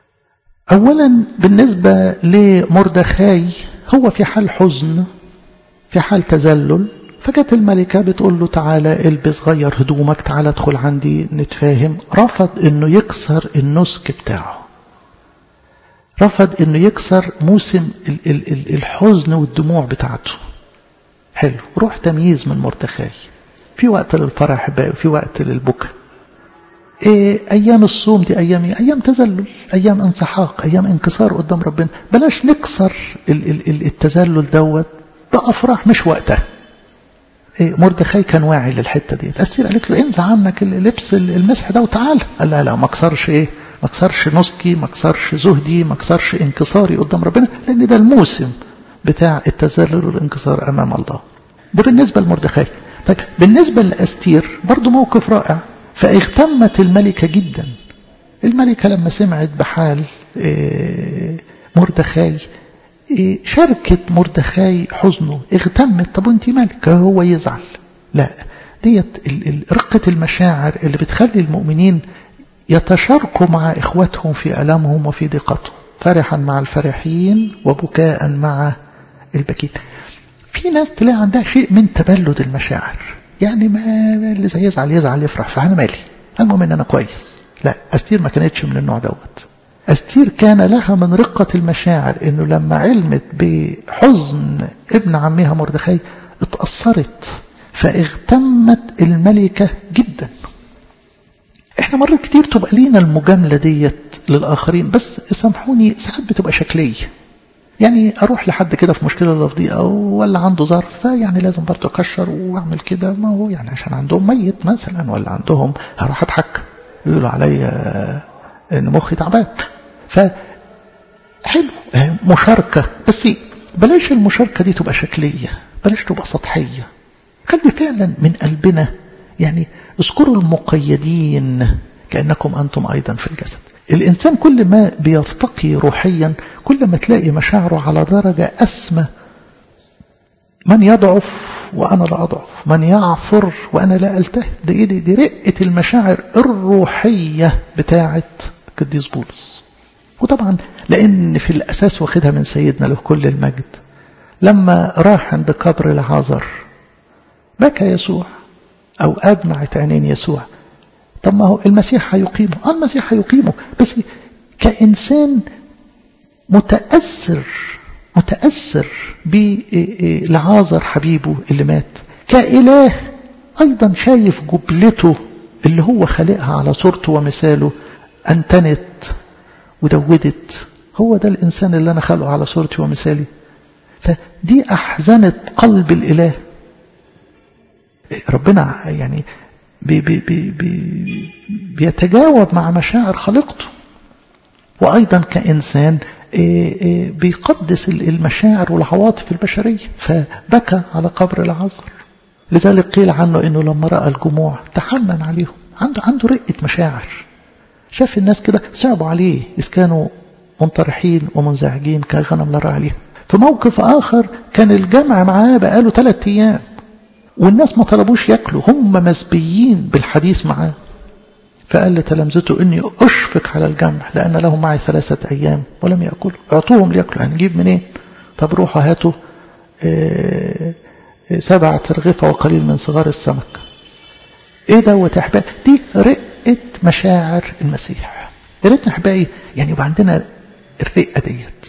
أولا بالنسبة لمردخاي هو في حال حزن، في حال تذلل، فجت الملكة بتقول له تعالى البس غير هدومك، تعالى ادخل عندي نتفاهم. رفض انه يكسر النسك بتاعه، رفض انه يكسر موسم الحزن والدموع بتاعته. حلو، روح تمييز من مردخاي. في وقت للفرح بقى وفي وقت للبكاء. إيه ايام الصوم دي ايام ايام تذلل، ايام انسحاق، ايام انكسار قدام ربنا. بلاش نكسر التذلل دوت بافراح مش وقتها. إيه مردخاي كان واعي للحته دي. أستير قالت له انزع عنك اللبس المسح ده وتعال. قال لا لا ما اكسرش ايه ما اكسرش نسكي، ما اكسرش زهدي، ما اكسرش انكساري قدام ربنا، لان ده الموسم بتاع التذلل والانكسار امام الله. ده بالنسبه لمردخاي. طيب بالنسبه لأستير برضو موقف رائع. فاغتمت الملكه جدا. الملكه لما سمعت بحال إيه مردخاي إيه شاركت مردخاي حزنه، اغتمت. طب وانت مالك؟ هو يزعل؟ لا، ديت رقة المشاعر اللي بتخلي المؤمنين يتشاركوا مع إخوتهم في ألمهم وفي ضيقتهم، فرحا مع الفرحين وبكاء مع البكين. في ناس تلاقي عندها شيء من تبلد المشاعر، يعني ما اللي زي يزعل يزعل يفرح، فأنا مالي، المهم ان انا كويس. لا، أستير ما كانتش من النوع دوت. أستير كان لها من رقة المشاعر انه لما علمت بحزن ابن عمها مردخاي اتأثرت، فاغتمت الملكة جدا. احنا مرات كتير تبقى لينا المجاملة ديت للآخرين، بس سامحوني ساعات بتبقى شكلية. يعني اروح لحد كده في مشكلة لفظية ولا عنده ظرف، يعني لازم برضه اكشر واعمل كده، ما هو يعني عشان عندهم ميت مثلا ولا عندهم هروح اتحكم يقولوا عليا ان مخي تعبان. فحلو مشاركة، بس بلاش المشاركة دي تبقى شكلية، بلاش تبقى سطحية، خلي فعلا من قلبنا. يعني اذكروا المقيدين كأنكم أنتم أيضا في الجسد. الإنسان كل ما بيرتقي روحيا كل ما تلاقي مشاعره على درجة أسمى. من يضعف وأنا لا أضعف، من يعفر وأنا لا ألتهب. دي, دي, دي رقة المشاعر الروحية بتاعة قديس بولس. وطبعا لأن في الأساس واخدها من سيدنا له كل المجد، لما راح عند قبر العازر بكى يسوع أو أدمعت عينين يسوع. طب ما هو المسيح هيقيمه، آه المسيح هيقيمه، بس كإنسان متأثر متأثر بالعازر حبيبه اللي مات، كإله أيضا شايف جبلته اللي هو خلقها على صورته ومثاله أنتنت ودودت. هو ده الإنسان اللي أنا خلقه على صورتي ومثالي. فدي أحزنت قلب الإله. ربنا يعني بي بي بي بي بيتجاوب مع مشاعر خلقته، وأيضا كإنسان بيقدس المشاعر والعواطف البشرية، فبكى على قبر العازر. لذلك قيل عنه إنه لما رأى الجموع تحنن عليهم. عنده عنده رقة مشاعر، شاف الناس كده صعبوا عليه إذ كانوا منطرحين ومنزعجين كغنم لا راعي عليهم. في موقف آخر كان الجمع معاه بقاله ثلاثة أيام والناس ما طلبوش يأكلوا، هم مسبيين بالحديث معاه، فقال لتلامذته إني أشفق على الجمع لأن لهم معي ثلاثة أيام ولم يأكلوا، اعطوهم ليأكلوا. هنجيب منين؟ طب روحوا هاتوا سبعة ترغفة وقليل من صغار السمك. إيه دوت يا أحبائي؟ دي رقة مشاعر المسيح. يا ريت أحبائي يعني يبقى عندنا الرقة ديت.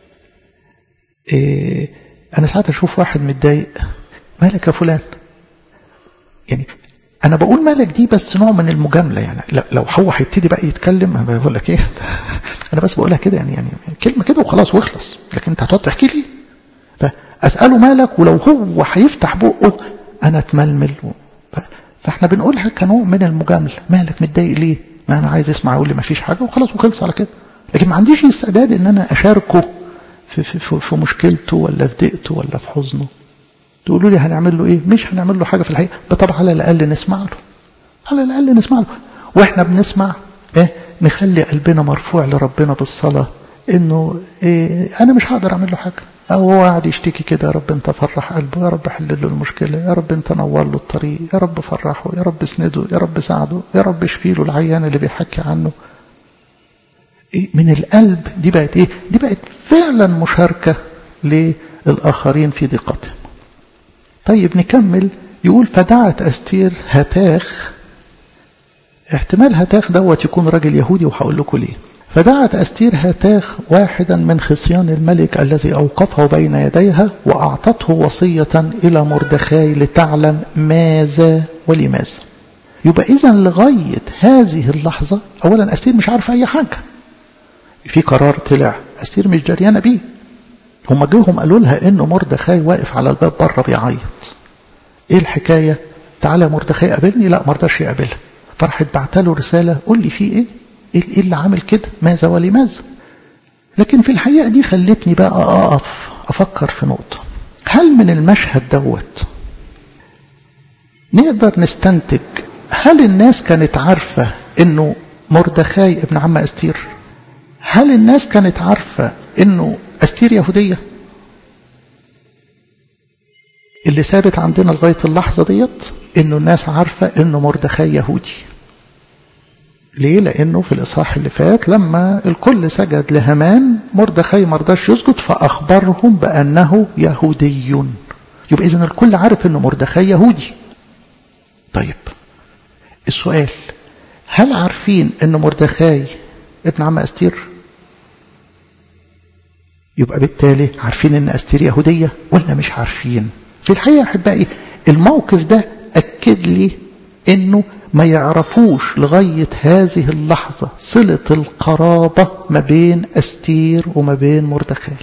إيه أنا ساعات أشوف واحد متضايق، مالك يا فلان؟ يعني أنا بقول مالك دي بس نوع من المجاملة، يعني لو هو هيبتدي بقى يتكلم أنا بقول لك إيه، أنا بس بقولها كده يعني يعني كلمة كده وخلاص واخلص، لكن أنت هتقعد تحكي لي. فأسأله مالك، ولو هو هيفتح بقه أنا أتململ. فإحنا بنقولها كنوع من المجاملة. مالك متضايق ليه؟ ما أنا عايز أسمع يقول لي ما فيش حاجة وخلاص وخلص على كده، لكن ما عنديش استعداد إن أنا أشاركه في, في, في, في مشكلته ولا في ضيقته ولا في حزنه. تقولوا لي هنعمل له إيه؟ مش هنعمل له حاجة في الحقيقة، طبعا على الأقل نسمع له، على الأقل نسمع له. وإحنا بنسمع إيه؟ نخلي قلبنا مرفوع لربنا بالصلاة، إنه إيه أنا مش هقدر أعمل له حاجة، أو هو قاعد يشتكي كده، يا رب أنت فرح قلبه، يا رب حل له المشكلة، يا رب أنت نور له الطريق، يا رب فرحه، يا رب اسنده، يا رب ساعده، يا رب اشفي له العيان اللي بيحكي عنه. إيه من القلب. دي بقت إيه؟ دي بقت فعلا مشاركة للآخرين في ضيقتهم. طيب نكمل. يقول فدعت أستير هتاخ. احتمال هتاخ دوت يكون راجل يهودي، وهقول لكم ليه. فدعت أستير هتاخ واحدا من خصيان الملك الذي أوقفه بين يديها، وأعطته وصية إلى مردخاي لتعلم ماذا ولماذا. يبقى إذن لغاية هذه اللحظة أولا أستير مش عارفة أي حاجة. في قرار طلع أستير مش جريانة بيه. هم جوهم قالوا لها إنه مردخاي واقف على الباب بره بيعيط. إيه الحكاية؟ تعالى مردخاي قابلني. لا مرضاش يقابلها. فرحت بعتله رسالة قول لي في إيه؟ إيه اللي عامل كده؟ ماذا ولماذا؟ لكن في الحقيقة دي خلتني بقى أقف أفكر في نقطة. هل من المشهد دوت نقدر نستنتج هل الناس كانت عارفة إنه مردخاي ابن عم أستير؟ هل الناس كانت عارفة إنه أستير يهودية؟ اللي ثابت عندنا لغاية اللحظة ديت إنه الناس عارفة إنه مردخاي يهودي. ليه؟ لأنه في الإصحاح اللي فات لما الكل سجد لهامان مردخاي مرضاش يسجد، فأخبرهم بأنه يهودي. يبقى إذن الكل عارف أنه مردخاي يهودي. طيب السؤال، هل عارفين أنه مردخاي ابن عم أستير؟ يبقى بالتالي عارفين أن أستير يهودية ولا مش عارفين؟ في الحقيقة أحبائي الموقف ده أكد لي أنه ما يعرفوش لغاية هذه اللحظة صلة القرابة ما بين أستير وما بين مردخاي.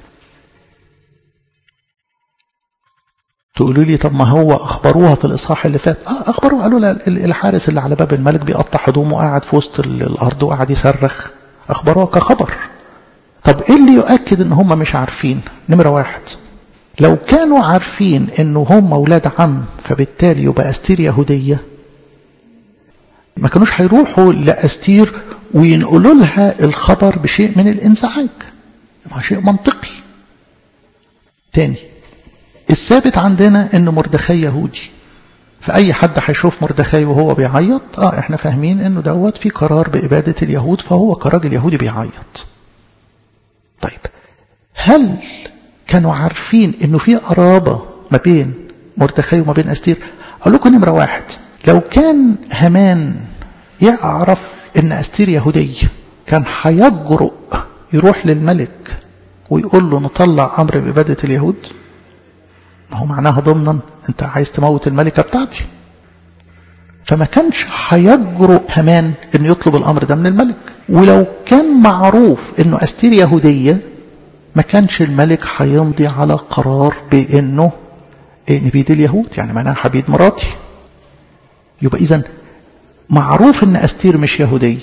تقولوا لي طب ما هو أخبروها في الإصحاح اللي فات. آه أخبروها، قالوا الحارس اللي على باب الملك بيقطع هدومه وقاعد في وسط الأرض وقاعد يصرخ. أخبروها كخبر. طب إيه اللي يؤكد إن هم مش عارفين؟ نمرة واحد، لو كانوا عارفين إنه هم أولاد عم فبالتالي يبقى أستير يهودية، ما كانوش هيروحوا لأستير وينقلوا لها الخبر بشيء من الانزعاج. ما شيء منطقي. تاني، الثابت عندنا إنه مردخاي يهودي، فأي حد هيشوف مردخاي وهو بيعيط آه إحنا فاهمين إنه دوت في قرار بإبادة اليهود، فهو كراجل يهودي بيعيط. طيب هل كانوا عارفين إنه في قرابة ما بين مردخاي وما بين أستير؟ أقول لكم نمرة واحد، لو كان هامان يعرف إن أستير يهودية كان هيجرؤ يروح للملك ويقول له نطلع أمر بإبادة اليهود؟ ما هو معناها ضمنا أنت عايز تموت الملكة بتاعتي. فما كانش هيجرؤ هامان إنه يطلب الأمر ده من الملك. ولو كان معروف إنه أستير يهودية ما كانش الملك هيمضي على قرار بإنه نبيد اليهود، يعني معناها حبيد مراتي. يبقى إذن معروف إن أستير مش يهودية.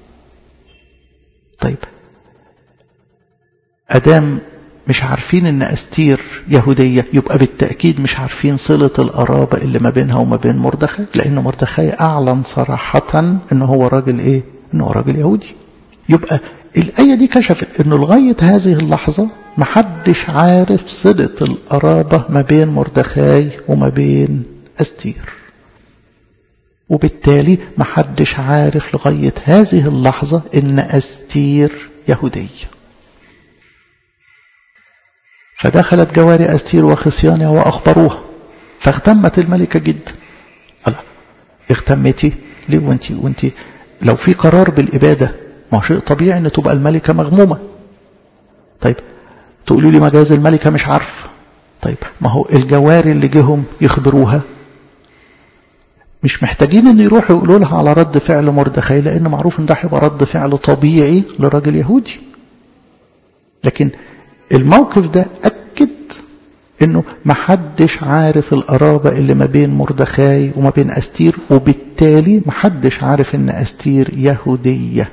طيب أدام مش عارفين إن أستير يهودية يبقى بالتأكيد مش عارفين صلة القرابة اللي ما بينها وما بين مردخاي، لأن مردخاي أعلن صراحة إنه هو راجل إيه؟ إنه راجل يهودي. يبقى الآية دي كشفت إنه لغاية هذه اللحظة محدش عارف صلة القرابة ما بين مردخاي وما بين أستير، وبالتالي محدش عارف لغاية هذه اللحظة إن أستير يهودية. فدخلت جواري أستير وخصيانها وأخبروها، فاغتمت الملكة جدا. الله، اغتمتي ليه وانتي وانتي لو في قرار بالإبادة ما شيء طبيعي ان تبقى الملكة مغمومة. طيب تقولوا لي مجاز الملكة مش عارف. طيب ما هو الجواري اللي جهم يخبروها مش محتاجين ان يروحوا يقولوا لها على رد فعل مردخاي، لان معروف ان ده هيبقى رد فعل طبيعي لراجل يهودي. لكن الموقف ده أكد إنه محدش عارف القرابة اللي ما بين مردخاي وما بين أستير، وبالتالي محدش عارف إن أستير يهودية.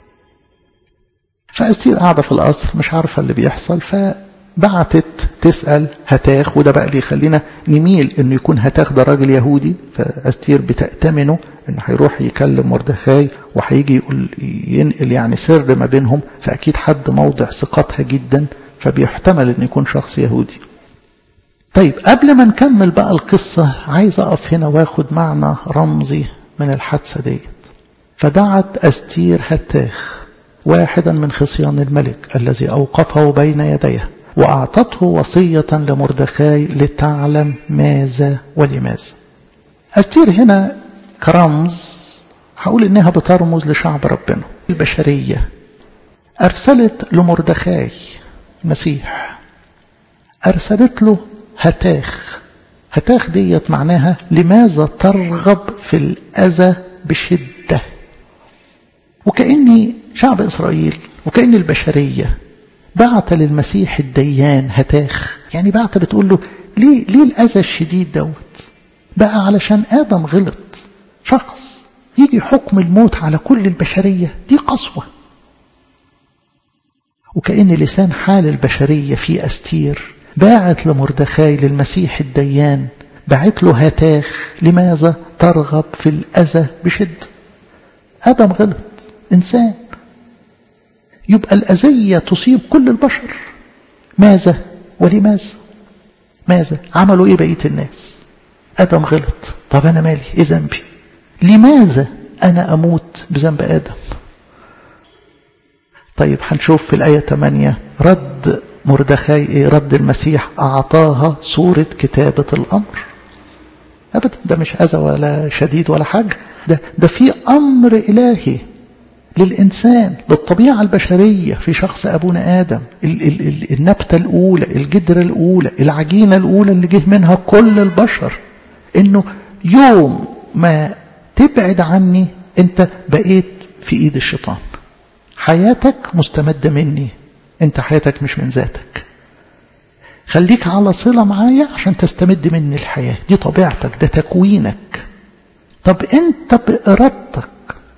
فأستير قاعدة في القصر مش عارفة اللي بيحصل، فبعتت تسأل هتاخ، وده بقى اللي يخلينا نميل إنه يكون هتاخ ده راجل يهودي. فأستير بتأتمنه إنه هيروح يكلم مردخاي وهيجي يقول ينقل يعني سر ما بينهم، فأكيد حد موضع ثقتها جدا، فبيحتمل ان يكون شخص يهودي. طيب قبل ما نكمل بقى القصة عايز اقف هنا واخد معنى رمزي من الحادثة ديت. فدعت أستير هتاخ واحدا من خصيان الملك الذي أوقفه بين يديه وأعطته وصية لمردخاي لتعلم ماذا ولماذا. أستير هنا كرمز هقول إنها بترمز لشعب ربنا البشرية. أرسلت لمردخاي المسيح، أرسلت له هتاخ. هتاخ ديت معناها لماذا ترغب في الأذى بشدة. وكأني شعب إسرائيل وكأن البشرية بعت للمسيح الديان هتاخ، يعني بعت بتقول له ليه, ليه الأذى الشديد دوت بقى؟ علشان آدم غلط، شخص يجي حكم الموت على كل البشرية، دي قسوة. وكأن لسان حال البشرية في أستير باعت لمردخاي للمسيح الديان، باعت له هتاخ لماذا ترغب في الأذى بشدة. آدم غلط، إنسان، يبقى الأذية تصيب كل البشر. ماذا ولماذا؟ ماذا عملوا إيه بقية الناس؟ آدم غلط، طب أنا مالي، إيه ذنبي؟ لماذا أنا أموت بذنب آدم؟ طيب هنشوف في الآية ثمانية رد مردخاي رد المسيح أعطاها صورة كتابة الأمر. أبدا ده مش أذى ولا شديد ولا حاجة، ده, ده في أمر إلهي للإنسان، للطبيعة البشرية في شخص أبونا آدم، ال ال ال النبتة الأولى، الجدرة الأولى، العجينة الأولى اللي جه منها كل البشر، إنه يوم ما تبعد عني أنت بقيت في إيد الشيطان، حياتك مستمدة مني، أنت حياتك مش من ذاتك، خليك على صلة معايا عشان تستمد مني الحياة، دي طبيعتك، ده تكوينك. طب أنت بإرادتك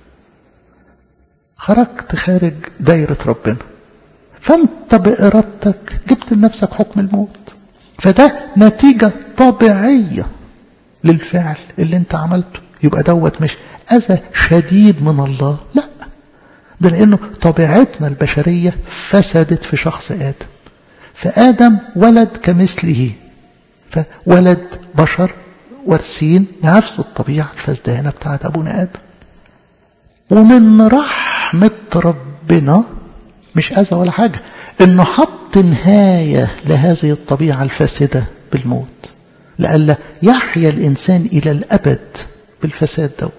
خرجت خارج دايرة ربنا، فأنت بإرادتك جبت لنفسك حكم الموت، فده نتيجة طبيعية للفعل اللي انت عملته. يبقى دوت مش أذى شديد من الله، لا، ده لأنه طبيعتنا البشرية فسدت في شخص آدم، فآدم ولد كمثله، فولد بشر وارثين نفس الطبيعة الفسدانة بتاعت أبونا آدم. ومن رحمة ربنا مش أذى ولا حاجة إنه حط نهاية لهذه الطبيعة الفاسدة بالموت، لألا يحيا الإنسان إلى الأبد بالفساد دوت.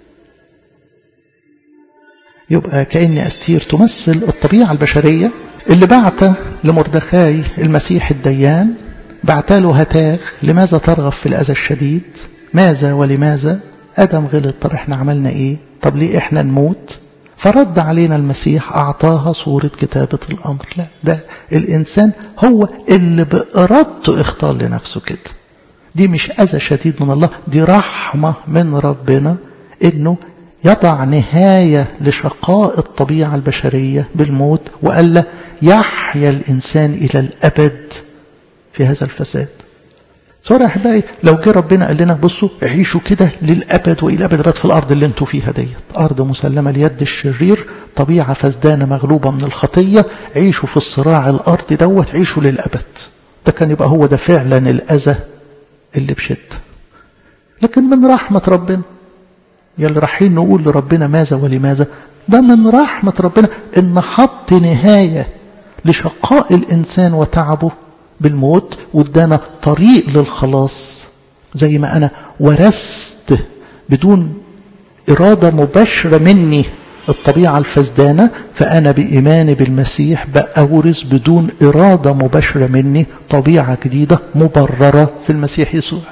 يبقى كأن أستير تمثل الطبيعة البشرية اللي بعت لمردخاي المسيح الديان، بعتاله هتاخ لماذا ترغب في الأذى الشديد، ماذا ولماذا، آدم غلط، طب احنا عملنا ايه، طب ليه احنا نموت، فرد علينا المسيح أعطاها صورة كتابة الأمر. لا، ده الإنسان هو اللي بإرادته اختار لنفسه كده، دي مش أذى شديد من الله، دي رحمة من ربنا إنه يضع نهاية لشقاء الطبيعة البشرية بالموت، وألا يحيا الإنسان إلى الأبد في هذا الفساد. صور أحبائي لو جه ربنا قال لنا بصوا عيشوا كده للأبد وإلى أبد أبد في الأرض اللي انتوا فيها ديت، أرض مسلمة ليد الشرير، طبيعة فسدانة مغلوبة من الخطية، عيشوا في الصراع الأرض دوت، عيشوا للأبد. ده كان يبقى هو ده فعلا الأذى اللي بشدة. لكن من رحمة ربنا يلي رايحين نقول لربنا ماذا ولماذا، ده من رحمة ربنا إن حط نهاية لشقاء الإنسان وتعبه بالموت، وادانا طريق للخلاص. زي ما أنا ورثت بدون إرادة مباشرة مني الطبيعة الفسدانة، فأنا بإيماني بالمسيح بأورث بدون إرادة مباشرة مني طبيعة جديدة مبررة في المسيح يسوع.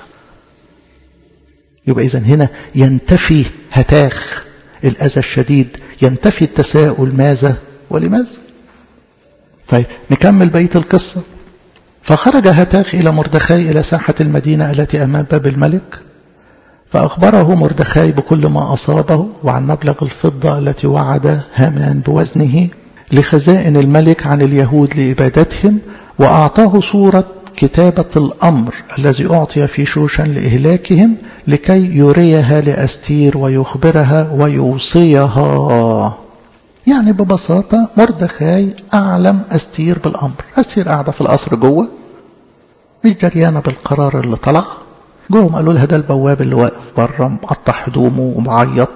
يبقى إذن هنا ينتفي هتاخ الأذى الشديد، ينتفي التساؤل ماذا ولماذا. طيب نكمل بقية القصة. فخرج هتاخ إلى مردخاي إلى ساحة المدينة التي أمام باب الملك، فأخبره مردخاي بكل ما أصابه وعن مبلغ الفضة التي وعد هامان بوزنه لخزائن الملك عن اليهود لإبادتهم، وأعطاه صورة كتابة الأمر الذي أعطي في شوشن لإهلاكهم لكي يريها لأستير ويخبرها ويوصيها. يعني ببساطة مردخاي أعلم أستير بالأمر. أستير قاعدة في القصر جوه مش جريانة بالقرار اللي طلع، جوهم قالوا لها ده البواب اللي واقف بره مقطع هدومه ومعيط،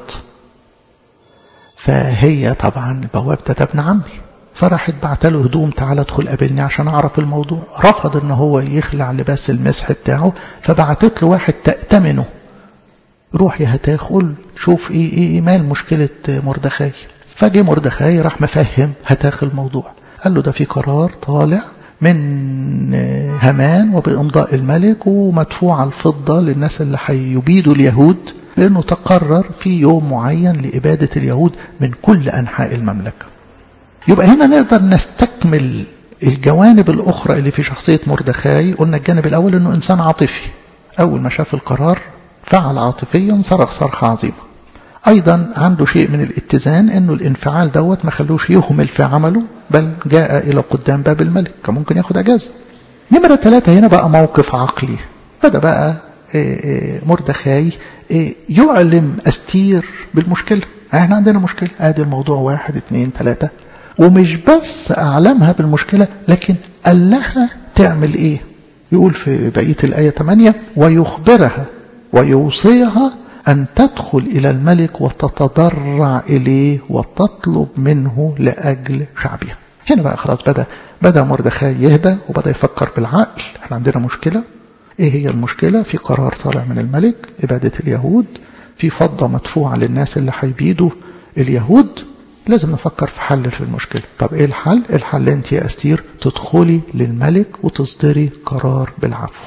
فهي طبعا البواب ده ابن عمي، فرحت بعتله هدوم تعالى ادخل قابلني عشان اعرف الموضوع. رفض ان هو يخلع لباس المسح بتاعه، فبعتت له واحد تأتمنه، روح يا هتاخ قول شوف ايه ايه مال مشكلة مردخاي. فجي مردخاي راح مفهم هتاخ الموضوع، قال له ده في قرار طالع من هامان وبإمضاء الملك ومدفوع الفضة للناس اللي هيبيدوا اليهود، لأنه تقرر في يوم معين لإبادة اليهود من كل أنحاء المملكة. يبقى هنا نقدر نستكمل الجوانب الأخرى اللي في شخصية مردخاي. قلنا الجانب الأول أنه إنسان عاطفي، أول ما شاف القرار فعل عاطفيا، صرخ صرخة عظيمة. أيضا عنده شيء من الاتزان، أنه الانفعال دوت ما خلوش يهمل في عمله، بل جاء إلى قدام باب الملك، كان ممكن ياخد أجازة. نمرة ثلاثة هنا بقى موقف عقلي، بدأ بقى مردخاي يعلم أستير بالمشكلة. احنا عندنا مشكلة، ادي الموضوع واحد اثنين ثلاثة، ومش بس أعلمها بالمشكلة لكن قال لها تعمل إيه. يقول في بقية الآية ثمانية ويخبرها ويوصيها أن تدخل إلى الملك وتتضرع إليه وتطلب منه لأجل شعبها. هنا بقى خلاص بدأ بدأ مردخاي يهدى وبدأ يفكر بالعقل. احنا عندنا مشكلة. ايه هي المشكلة؟ في قرار طالع من الملك إبادة اليهود، في فضة مدفوعة للناس اللي هيبيدوا اليهود، لازم نفكر في حل في المشكلة. طب ايه الحل؟ الحل انت يا أستير تدخلي للملك وتصدري قرار بالعفو.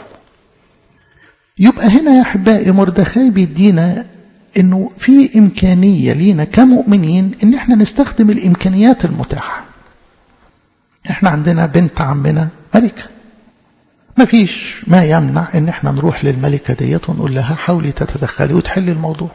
يبقى هنا يا أحبائي مردخاي بيدينا انه في إمكانية لينا كمؤمنين ان احنا نستخدم الإمكانيات المتاحة. احنا عندنا بنت عمنا ملكة، ما فيش ما يمنع ان احنا نروح للملكة ديت ونقول لها حاولي تتدخلي وتحلي الموضوع.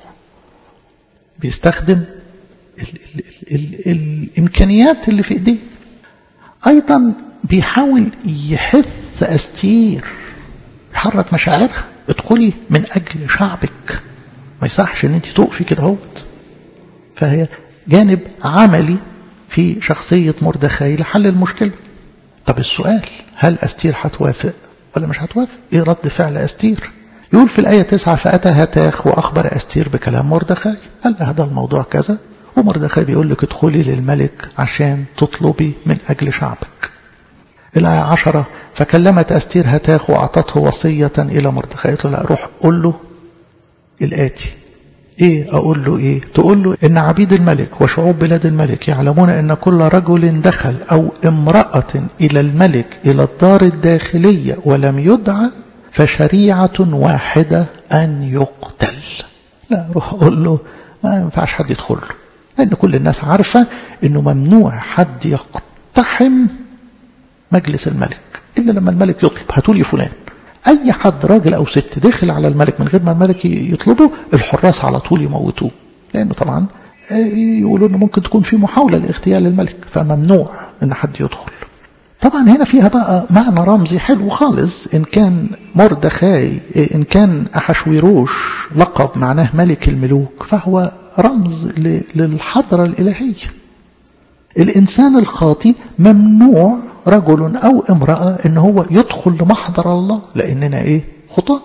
بيستخدم ال ال ال ال الامكانيات اللي في ايديه. ايضا بيحاول يحث أستير، يحرك مشاعرها، ادخلي من اجل شعبك، ما يصحش ان انت تقفي كده اهوت. فهي جانب عملي في شخصية مردخاي لحل المشكلة. طب السؤال، هل أستير هتوافق ولا مش هتوافق؟ ايه رد فعل أستير؟ يقول في الآية تسعة فأتى هتاخ وأخبر أستير بكلام مردخاي، قال هذا الموضوع كذا، ومردخاي بيقول لك ادخلي للملك عشان تطلبي من أجل شعبك. الآية عشرة فكلمت أستير هتاخ وأعطته وصية إلى مردخاي، قلت له لا روح قول له الآتي. ايه اقول له ايه؟ تقول له ان عبيد الملك وشعوب بلاد الملك يعلمون ان كل رجل دخل او امرأة الى الملك الى الدار الداخلية ولم يدعى فشريعة واحدة ان يقتل. لا روح اقول له ما ينفعش حد يدخل له، لان كل الناس عارفة انه ممنوع حد يقتحم مجلس الملك الا لما الملك يطلب هاتولي فلان. أي حد راجل أو ست دخل على الملك من غير ما الملك يطلبه الحراس على طول يموتوه، لأنه طبعا يقولوا أنه ممكن تكون في محاولة لاغتيال الملك، فممنوع أن حد يدخل. طبعا هنا فيها بقى معنى رمزي حلو خالص. إن كان مردخاي، إن كان أحشويروش لقب معناه ملك الملوك، فهو رمز للحضرة الإلهية. الإنسان الخاطي ممنوع رجل أو امرأة إن هو يدخل لمحضر الله، لأننا إيه؟ خطاة.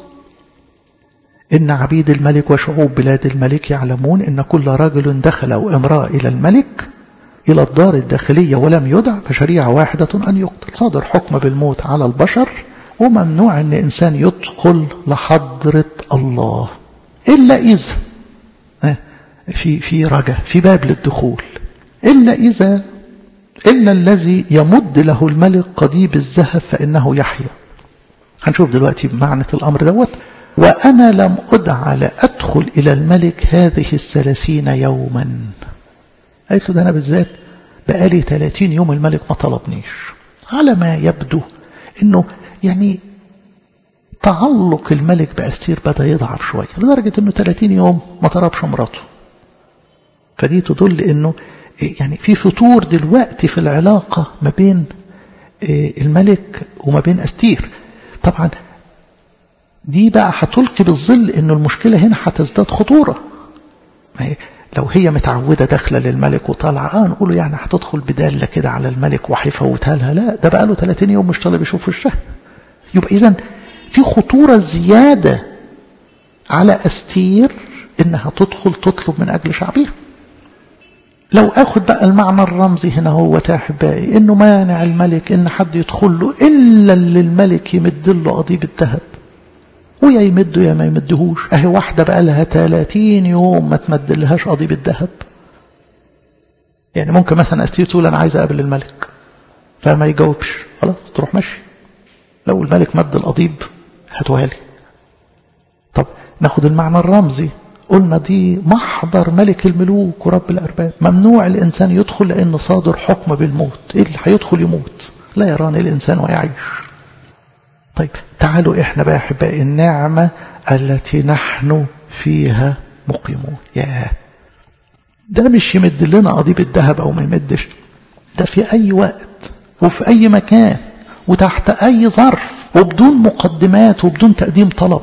إن عبيد الملك وشعوب بلاد الملك يعلمون إن كل رجل دخل أو امرأة إلى الملك إلى الدار الداخلية ولم يدع فشريعة واحدة أن يقتل. صادر حكم بالموت على البشر، وممنوع إن إنسان يدخل لحضرة الله إلا إذا في في رجاء، في باب للدخول، إلا إذا إلا الذي يمد له الملك قضيب الذهب فإنه يحيا. هنشوف دلوقتي بمعنى الأمر دوت. وأنا لم أدع لأدخل إلى الملك هذه الثلاثين يوما. قالت له ده أنا بالذات بقالي ثلاثين يوم الملك ما طلبنيش. على ما يبدو إنه يعني تعلق الملك بأستير بدأ يضعف شوية، لدرجة إنه ثلاثين يوم ما طلبش مراته. فدي تدل إنه يعني في فتور دلوقتي في العلاقة ما بين الملك وما بين أستير. طبعا دي بقى هتلقي بالظل إنه المشكلة هنا هتزداد خطورة. لو هي متعودة داخلة للملك وطالعة آه نقوله يعني هتدخل بدالة كده على الملك وهيفوتها لها، لا ده بقى له ثلاثين يوم مش طالب يشوف وشها. يبقى إذن في خطورة زيادة على أستير إنها تدخل تطلب من أجل شعبها. لو أخذ بقى المعنى الرمزي هنا هو تاحبائي إنه مانع الملك إن حد يدخل له إلا اللي الملك يمد له قضيب الذهب، ويا يمده يا ما يمدهوش. أهي واحدة بقى لها ثلاثين يوم ما تمد لهاش قضيب الذهب. يعني ممكن مثلا أستير تقول أنا عايز أقابل الملك، فما يجاوبش، خلاص تروح ماشي. لو الملك مد القضيب هاتوها لي. طب ناخد المعنى الرمزي، قلنا دي محضر ملك الملوك ورب الأرباب، ممنوع الإنسان يدخل لأن صادر حكم بالموت. إيه اللي هيدخل يموت؟ لا يراني الإنسان ويعيش. طيب تعالوا إحنا بقى أحبائي النعمة التي نحن فيها مقيمون. يا ده مش يمد لنا قضيب الذهب أو ما يمدش، ده في أي وقت وفي أي مكان وتحت أي ظرف وبدون مقدمات وبدون تقديم طلب.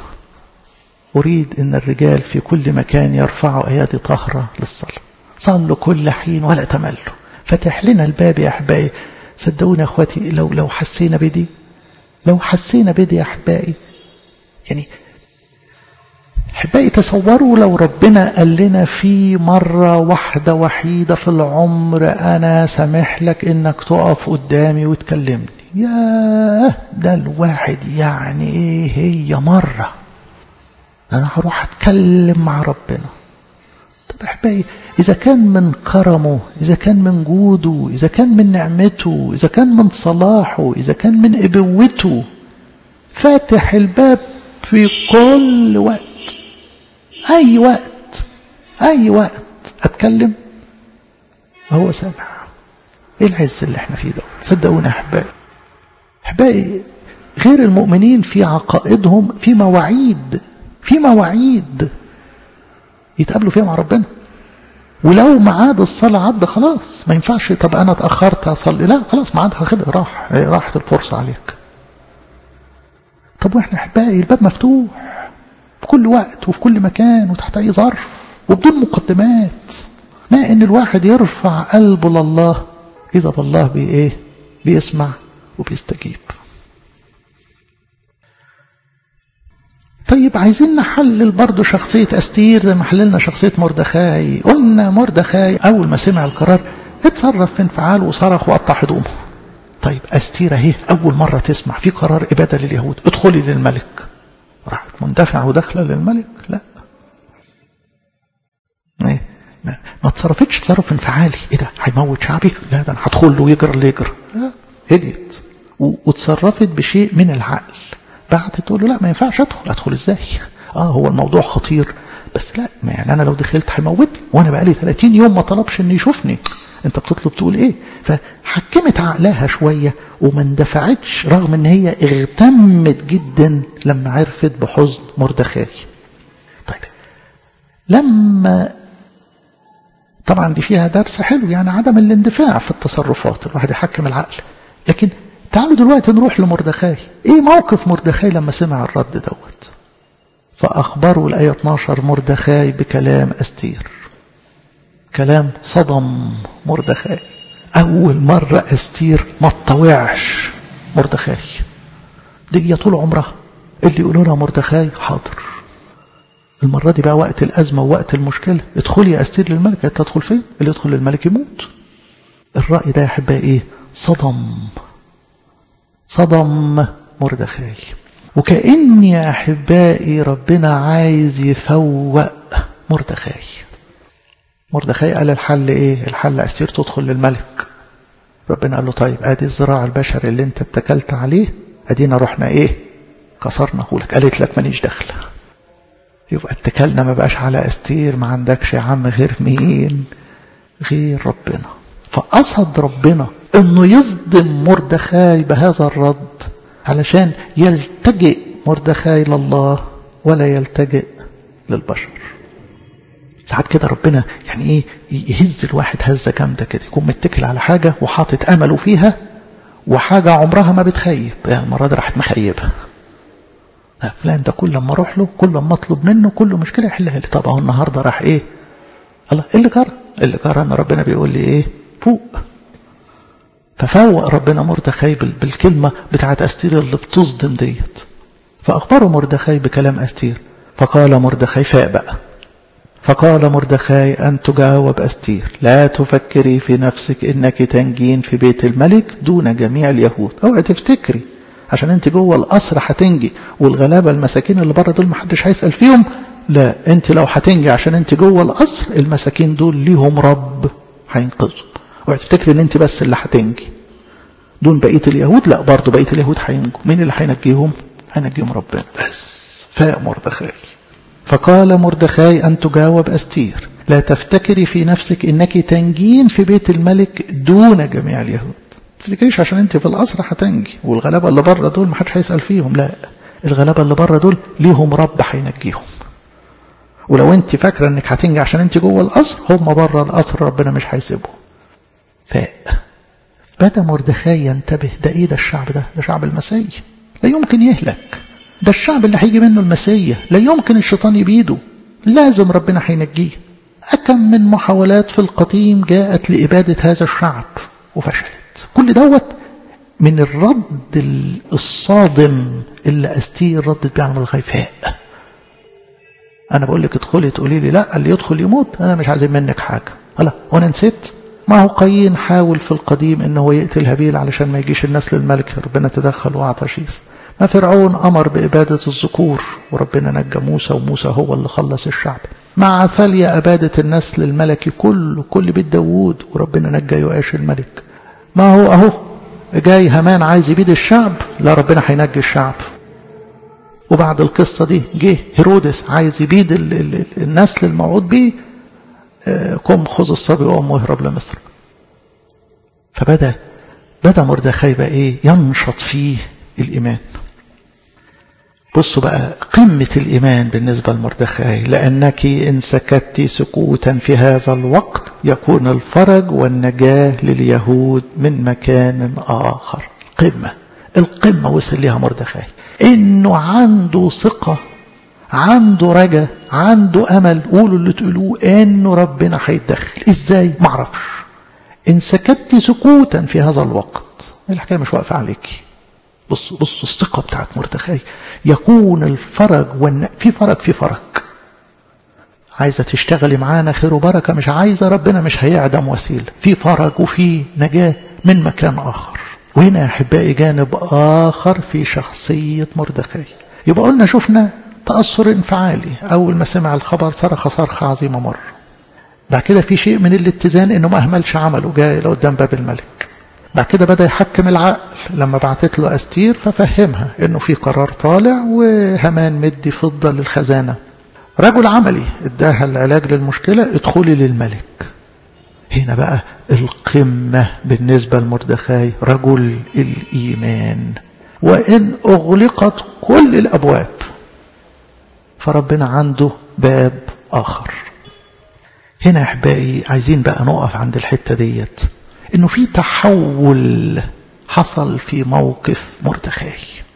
أريد أن الرجال في كل مكان يرفعوا أيادي طهرة للصلاة، صلوا كل حين ولا تملوا. فتح لنا الباب يا أحبائي. صدقوني يا أخواتي لو لو حسينا بدي، لو حسينا بدي يا أحبائي، يعني احبائي تصوروا لو ربنا قال لنا في مرة واحدة وحيدة في العمر أنا سامح لك إنك تقف قدامي وتكلمني. ياه ده الواحد يعني إيه هي مرة أنا هروح أتكلم مع ربنا. طب احبائي إذا كان من كرمه، إذا كان من جوده، إذا كان من نعمته، إذا كان من صلاحه، إذا كان من إبوته، فاتح الباب في كل وقت، أي وقت أي وقت أتكلم وهو سامع. إيه العز اللي احنا فيه ده؟ صدقونا أحبائي أحبائي غير المؤمنين في عقائدهم في مواعيد في مواعيد يتقابلوا فيها مع ربنا، ولو ميعاد الصلاة عدى خلاص ما ينفعش طب أنا اتأخرت أصلي، لا خلاص ميعادها خلص، راح راحت الفرصة عليك. طب وإحنا أحبائي الباب مفتوح في كل وقت وفي كل مكان وتحت أي ظرف وبدون مقدمات، ما إن الواحد يرفع قلبه لله إذا بالله بإيه بيسمع وبيستجيب. طيب عايزين نحلل برضو شخصية أستير زي ما حللنا شخصية مردخاي. قلنا مردخاي أول ما سمع القرار اتصرف في انفعال وصرخ وقطع هدومه. طيب أستير اهي أول مرة تسمع في قرار إبادة لليهود، ادخلي للملك، راحت مندفعة وداخلة للملك؟ لا ما, ما تصرفتش تصرف انفعالي، ايه ده هيموت شعبي؟ لا ده انا هدخل له ويجرى اللي يجرى. هديت وتصرفت بشيء من العقل. بعد تقول له لا ما ينفعش ادخل، ادخل ازاي؟ اه هو الموضوع خطير بس لا يعني انا لو دخلت هيموتني وانا بقالي ثلاثين يوم ما طلبش ان يشوفني، انت بتطلب تقول ايه؟ فحكمت عقلها شوية وما اندفعتش رغم ان هي اغتمت جدا لما عرفت بحزن مردخاي. طيب لما طبعا دي فيها درس حلو يعني عدم الاندفاع في التصرفات، الواحد يحكم العقل. لكن تعالوا دلوقتي نروح لمردخاي. ايه موقف مردخاي لما سمع الرد دوت؟ فأخبروا الآية اثناشر مردخاي بكلام أستير. كلام صدم مردخاي. أول مرة أستير ما تطوعش مردخاي. دي طول عمرها اللي يقولوا لها مردخاي حاضر. المرة دي بقى وقت الأزمة ووقت المشكلة، ادخلي يا أستير للملك. تدخل فين؟ اللي يدخل للملك يموت. الرأي ده يا أحبائي إيه؟ صدم صدم مردخاي. وكأن يا أحبائي ربنا عايز يفوق مردخاي. مردخاي قال الحل إيه؟ الحل أستير تدخل للملك. ربنا قال له طيب ادي الزراع البشري اللي انت اتكلت عليه ادينا رحنا ايه كسرنا لك. قالت لك مانيش داخله. يبقى اتكلنا ما بقاش على أستير. ما عندكش يا عم غير مين؟ غير ربنا. فقصد ربنا انه يصدم مردخاي بهذا الرد علشان يلتجئ مردخاي لله ولا يلتجئ للبشر. ساعات كده ربنا يعني ايه يهز الواحد هزه جامده كده، يكون متكل على حاجه وحاطط امله فيها وحاجه عمرها ما بتخيب، يعني المره دي راحت مخيبها. فلان ده كل ما اروح له كل ما اطلب منه كل مشكله يحلها لي. طب اهو النهارده راح ايه؟ الله ايه اللي جرى؟ اللي جرى ان ربنا بيقول لي ايه؟ فوق. ففوق ربنا مردخاي بالكلمه بتاعت أستير اللي بتصدم ديت. فاخبروا مردخاي بكلام أستير. فقال مردخاي فاق بقى. فقال مردخاي أن تجاوب أستير لا تفكري في نفسك إنك تنجين في بيت الملك دون جميع اليهود. اوعي تفتكري عشان انت جوه القصر هتنجي والغلابه المساكين اللي بره دول محدش هيسأل فيهم. لا، انت لو هتنجي عشان انت جوه القصر المساكين دول ليهم رب هينقذهم. اوعي تفتكري ان انت بس اللي هتنجي دون بقيه اليهود. لا، برضه بقيه اليهود هينجوا. مين اللي هينجيهم؟ هينجيهم ربنا بس. فاق مردخاي. فقال مردخاي أن تجاوب أستير لا تفتكري في نفسك إنك تنجين في بيت الملك دون جميع اليهود. تفتكريش عشان انت في القصر هتنجي والغلابة اللي بره دول محدش هيسأل فيهم. لا، الغلابة اللي بره دول ليهم رب هينجيهم. ولو انت فاكرة انك هتنجي عشان انت جوه القصر، هم بره القصر ربنا مش هيسيبهم. فاق. بدأ مردخاي ينتبه. ده ايه ده؟ الشعب ده ده شعب المسيح، لا يمكن يهلك. ده الشعب اللي هيجي منه المسيح، لا يمكن الشيطان يبيده، لازم ربنا هينجيه. أكم من محاولات في القديم جاءت لإبادة هذا الشعب وفشلت. كل دوت من الرد الصادم اللي أستير ردت بيه على مردخاي. فاق أنا بقول لك ادخلي تقولي لي لا، اللي يدخل يموت، أنا مش عايزين منك حاجة. لا، وأنا نسيت؟ ما هو قايين حاول في القديم إنه هو يقتل هابيل علشان ما يجيش الناس للملك، ربنا تدخل وأعطى شيس. ما فرعون أمر بإبادة الذكور وربنا نجى موسى، وموسى هو اللي خلص الشعب. مع ثاليا أبادة النسل الملكي كله، كل بيت داوود، وربنا نجى يؤاش الملك. ما هو أهو جاي هامان عايز يبيد الشعب، لا ربنا هينجي الشعب. وبعد القصة دي جه هيرودس عايز يبيد النسل الموعود به، قم خذ الصبي وأمه واهرب لمصر. فبدأ بدأ مردخاي بقى إيه؟ ينشط فيه الإيمان. بصوا بقى قمة الإيمان بالنسبة لمردخاي: لأنك إن سكت سكوتا في هذا الوقت يكون الفرج والنجاة لليهود من مكان آخر. قمة القمة وصل لها مردخاي، إنه عنده ثقة، عنده رجاء، عنده أمل. قولوا اللي تقولوه إنه ربنا هيتدخل. إزاي؟ معرفش. إن سكت سكوتا في هذا الوقت، الحكاية مش واقفة عليك. بصوا بصوا الثقة بتاعت مردخاي. يكون الفرج والن... في فرج في فرج. عايزة تشتغلي معانا خير وبركة، مش عايزة ربنا مش هيعدم وسيلة. في فرج وفي نجاة من مكان آخر. وهنا يا أحبائي جانب آخر في شخصية مردخاي. يبقى قلنا شفنا تأثر انفعالي، أول ما سمع الخبر صرخ صرخة عظيمة مرة. بعد كده في شيء من الاتزان، إنه ما أهملش عمله، جاي لقدام باب الملك. بعد كده بدأ يحكم العقل لما بعتت له أستير، ففهمها إنه في قرار طالع وهامان مدي فضة للخزانة. رجل عملي اداها العلاج للمشكلة: ادخلي للملك. هنا بقى القمة بالنسبة لمردخاي، رجل الإيمان. وإن أغلقت كل الأبواب فربنا عنده باب آخر. هنا يا أحبائي عايزين بقى نقف عند الحتة ديت، إنه في تحول حصل في موقف مردخاي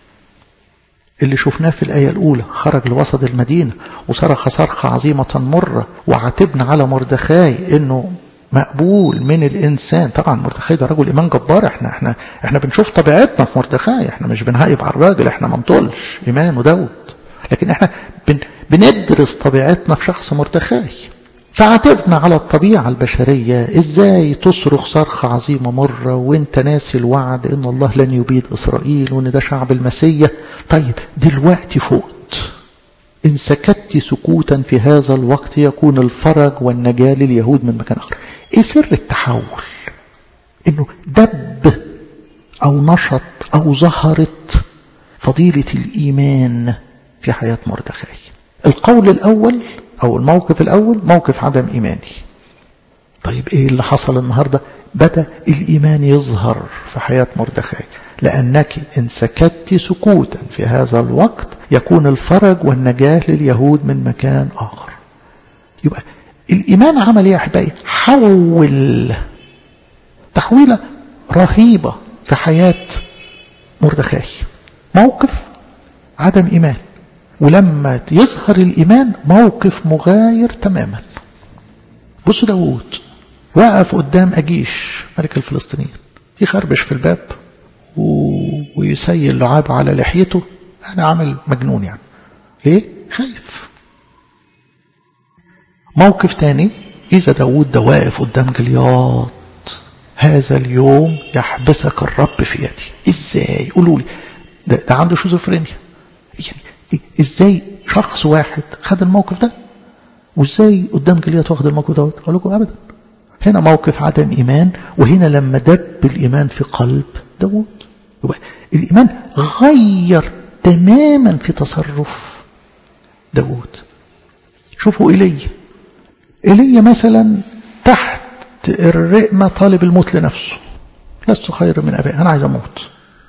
اللي شفناه في الآية الأولى. خرج لوسط المدينة وصرخ صرخة عظيمة مرة، وعاتبنا على مردخاي إنه مقبول من الإنسان. طبعا مردخاي ده رجل إيمان جبار. احنا احنا احنا بنشوف طبيعتنا في مردخاي، احنا مش بنهايب على الراجل، احنا ما نطولش إيمان وداود، لكن احنا بن بندرس طبيعتنا في شخص مردخاي. فعاتبنا على الطبيعة البشرية، ازاي تصرخ صرخة عظيمة مرة وانت ناسي الوعد ان الله لن يبيد اسرائيل وان ده شعب المسيح. طيب دلوقتي فقت، ان سكت سكوتا في هذا الوقت يكون الفرج والنجاة لليهود من مكان اخر. ايه سر التحول؟ انه دب او نشط او ظهرت فضيلة الايمان في حياة مردخاي. القول الاول أو الموقف الأول موقف عدم إيماني. طيب إيه اللي حصل النهاردة؟ بدأ الإيمان يظهر في حياة مردخاي: لأنك إن سكت سكوتا في هذا الوقت يكون الفرج والنجاة لليهود من مكان آخر. يبقى الإيمان عمل إيه يا أحبائي؟ حول تحويلة رهيبة في حياة مردخاي. موقف عدم إيمان، ولما يظهر الإيمان موقف مغاير تماما. بصوا داود وقف قدام أجيش ملك الفلسطينيين، يخربش في الباب ويسيل لعاب على لحيته. أنا عامل مجنون يعني. ليه؟ خايف. موقف تاني: إذا داود ده واقف قدام جلياط: هذا اليوم يحبسك الرب في يدي. إزاي؟ قولوا لي. ده, ده عنده شيزوفرينيا يعني. ازاي شخص واحد خد الموقف ده، وازاي قدام جليات واخد الموقف ده؟ اقول لكم ابدا. هنا موقف عدم ايمان، وهنا لما دب الايمان في قلب داود. يبقى الايمان غير تماما في تصرف داود. شوفوا ايليا. ايليا مثلا تحت الرقمه طالب الموت لنفسه: لست خير من ابي، انا عايز اموت.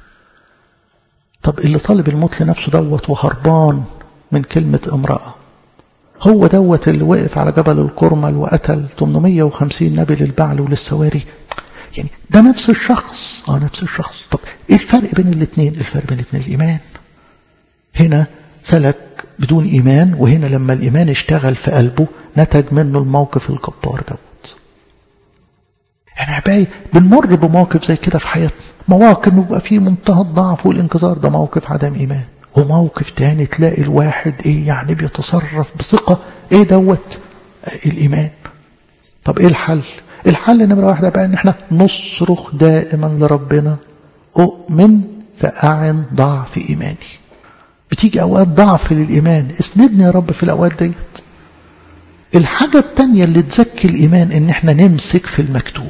طب اللي طالب الموت لنفسه دوت وهربان من كلمة امرأة، هو دوت اللي وقف على جبل الكرمل وقتل ثمانمائة وخمسين نبي للبعل وللسواري. يعني ده نفس الشخص. اه نفس الشخص. طب ايه الفرق بين الاثنين؟ الفرق بين الاثنين الإيمان. هنا سلك بدون إيمان، وهنا لما الإيمان اشتغل في قلبه نتج منه الموقف الجبار دوت. يعني عباية بنمر بمواقف زي كده في حياتنا، مواقف نبقى فيه منتهى الضعف والانكسار، ده موقف عدم إيمان. وموقف تاني تلاقي الواحد ايه يعني بيتصرف بثقة. ايه دوت الايمان. طب ايه الحل؟ الحل نمرة واحدة بقى ان احنا نصرخ دائما لربنا اؤمن فاعن ضعف ايماني. بتيجي اوقات ضعف للايمان، اسندني يا رب في الاوقات ديت. الحاجة التانية اللي تزكي الايمان ان احنا نمسك في المكتوب.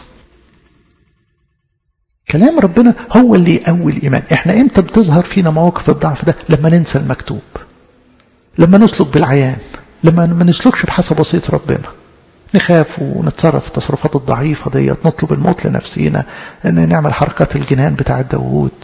كلام ربنا هو اللي يقوي الإيمان. احنا امتى بتظهر فينا مواقف الضعف ده؟ لما ننسى المكتوب، لما نسلك بالعيان، لما ما نسلكش بحسب وصية ربنا، نخاف ونتصرف التصرفات الضعيفة ديت، نطلب الموت لنفسينا، ان نعمل حركات الجنان بتاع داوود.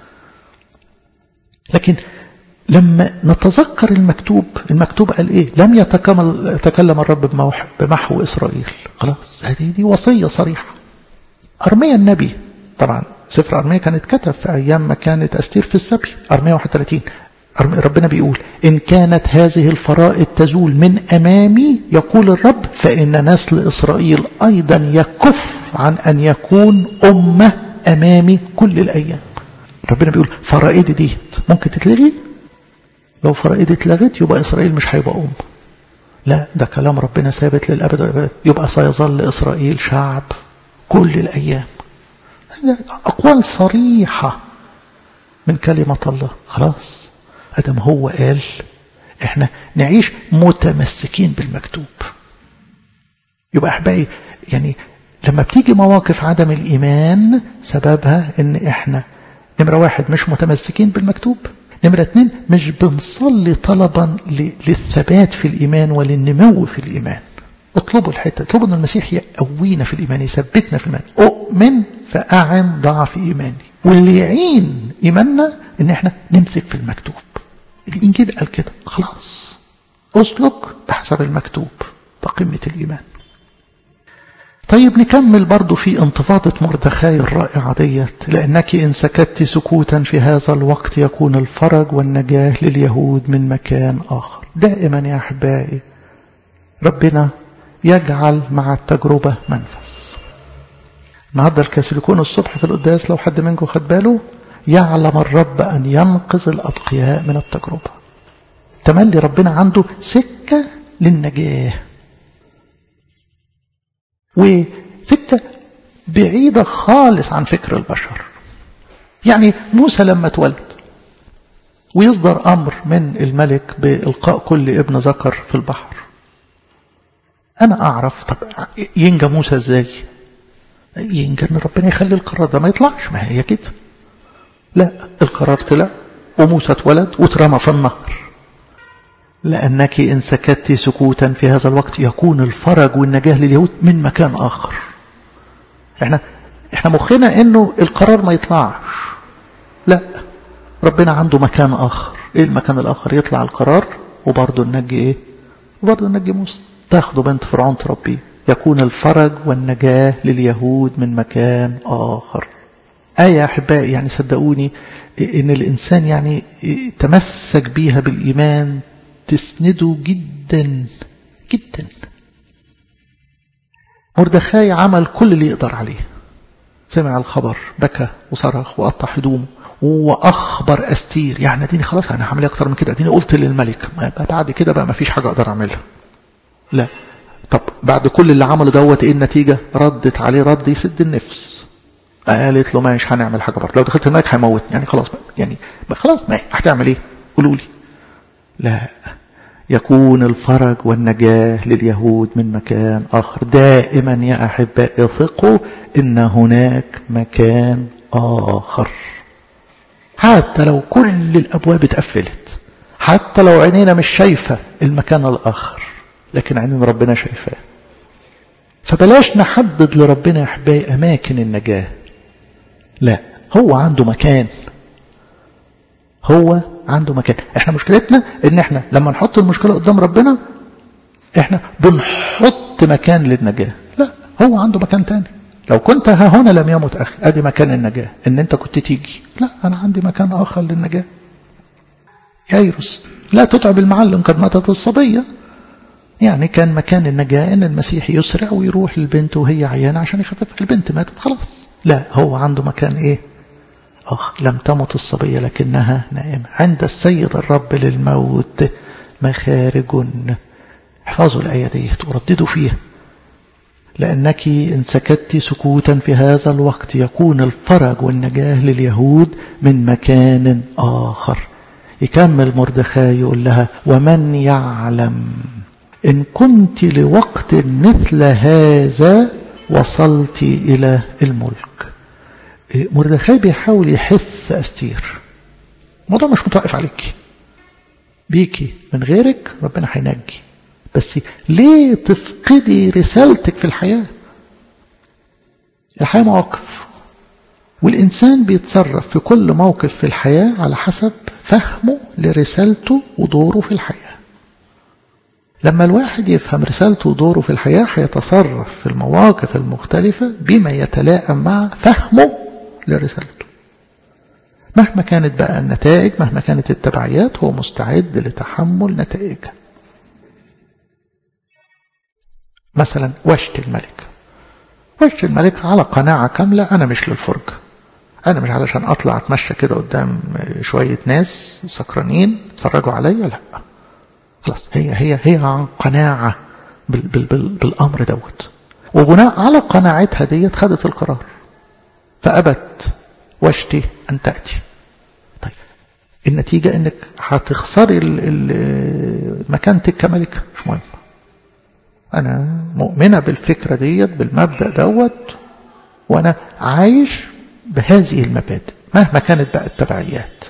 لكن لما نتذكر المكتوب، المكتوب قال ايه؟ لم يتكلم تكلم الرب بمحو إسرائيل. خلاص هذه دي وصية صريحة. أرميا النبي، طبعا سفر أرميا كان اتكتب في أيام ما كانت أستير في السبي، أرميا واحد وثلاثين. ربنا بيقول إن كانت هذه الفرائض تزول من أمامي يقول الرب فإن نسل إسرائيل أيضا يكف عن أن يكون أمة أمامي كل الأيام. ربنا بيقول فرائض دي ممكن تتلغي، لو فرائض اتلغت يبقى إسرائيل مش هيبقى أمة. لا، ده كلام ربنا ثابت للأبد والأبد، يبقى سيظل إسرائيل شعب كل الأيام. أقوال صريحة من كلمة الله. خلاص أدم هو قال إحنا نعيش متمسكين بالمكتوب. يبقى أحبائي يعني لما بتيجي مواقف عدم الإيمان سببها إن إحنا نمرة واحد مش متمسكين بالمكتوب، نمرة اتنين مش بنصلي طلبا للثبات في الإيمان وللنمو في الإيمان. اطلبوا الحتة، اطلبوا ان المسيح يقوينا في الإيمان، يثبتنا في الإيمان. أؤمن فأعن ضعف إيماني. واللي يعين إيماننا ان احنا نمسك في المكتوب. الإنجيل قال كده، خلاص أسلك بحسب المكتوب، تقمة الإيمان. طيب نكمل برضو في انتفاضة مردخاي الرائعة ديت. لأنك إن سكت سكوتا في هذا الوقت يكون الفرج والنجاة لليهود من مكان آخر. دائما يا أحبائي ربنا يجعل مع التجربة منفس. النهارده الكاثوليكون الصبح في القداس لو حد منكم خد باله، يعلم الرب أن ينقذ الأتقياء من التجربة. تملي ربنا عنده سكة للنجاة، وسكة بعيدة خالص عن فكر البشر. يعني موسى لما اتولد ويصدر أمر من الملك بإلقاء كل ابن ذكر في البحر، أنا أعرف طب ينجى موسى إزاي؟ ينجى أن ربنا يخلي القرار ده ما يطلعش، ما هي كده. لا، القرار طلع وموسى اتولد واترمى في النهر. لأنك إن سكت سكوتا في هذا الوقت يكون الفرج والنجاة لليهود من مكان آخر. احنا احنا مخنا انه القرار ما يطلعش. لا، ربنا عنده مكان آخر. ايه المكان الآخر؟ يطلع القرار وبرضه ننجي ايه؟ وبرضه ننجي موسى. تاخدوا بنت فرعون تربيه. يكون الفرج والنجاة لليهود من مكان آخر. آية أحبائي يعني صدقوني إن الإنسان يعني تمسك بيها بالإيمان تسنده جدا جدا. مردخاي عمل كل اللي يقدر عليه. سمع الخبر، بكى وصرخ وقطع هدومه وأخبر أستير. يعني ديني خلاص أنا هعمل أكتر من كده، ديني قلت للملك بعد كده بقى ما فيش حاجة أقدر أعملها. لا، طب بعد كل اللي عمله دوت إيه النتيجة؟ ردت عليه رد يسد النفس. قالت له مش هنعمل حاجة برضه، لو دخلت الملك هيموتني. يعني خلاص بقى، يعني بقى خلاص ما هتعمل إيه؟ قولوا لي. لا، يكون الفرج والنجاة لليهود من مكان آخر. دائما يا أحبائي ثقوا إن هناك مكان آخر. حتى لو كل الأبواب اتقفلت، حتى لو عينينا مش شايفة المكان الآخر، لكن عينين ربنا شايفاه. فبلاش نحدد لربنا يا أحبائي أماكن النجاة. لا، هو عنده مكان، هو عنده مكان. احنا مشكلتنا ان احنا لما نحط المشكلة قدام ربنا احنا بنحط مكان للنجاة. لا، هو عنده مكان تاني. لو كنت ها هنا لم يمت أخي، ادي مكان النجاة ان انت كنت تيجي. لا، انا عندي مكان آخر للنجاة. يايروس لا تتعب المعلم قد ماتت الصبية. يعني كان مكان النجاة ان المسيح يسرع ويروح للبنت وهي عيانة عشان يخففها. البنت ماتت خلاص. لا، هو عنده مكان ايه آه لم تمت الصبية لكنها نائمة. عند السيد الرب للموت مخارج. احفظوا الآية دي ورددوا فيها. لأنك إن سكت سكوتا في هذا الوقت يكون الفرج والنجاة لليهود من مكان آخر. يكمل مردخاي يقول لها ومن يعلم إن كنت لوقت مثل هذا وصلت إلى الملك. مردخاي بيحاول يحث أستير. الموضوع مش متوقف عليك، بيكي من غيرك ربنا هينجي، بس ليه تفقدي رسالتك في الحياة؟ الحياة مواقف، والإنسان بيتصرف في كل موقف في الحياة على حسب فهمه لرسالته ودوره في الحياة. لما الواحد يفهم رسالته ودوره في الحياة هيتصرف في المواقف المختلفة بما يتلائم مع فهمه لرسالته. مهما كانت بقى النتائج، مهما كانت التبعيات، هو مستعد لتحمل نتائجها. مثلا وشت الملك وشت الملك على قناعة كاملة أنا مش للفرجة، أنا مش علشان أطلع أتمشى كده قدام شوية ناس سكرانين اتفرجوا عليا، لا خلاص، هي هي هي عن قناعة بال بال بال بالأمر دوت، وبناء على قناعتها ديت خدت القرار، فأبت وشتي أن تأتي. طيب النتيجة إنك هتخسري مكانتك كملكة، مش مهم. أنا مؤمنة بالفكرة ديت بالمبدأ دوت، وأنا عايش بهذه المبادئ مهما كانت بقى التبعيات.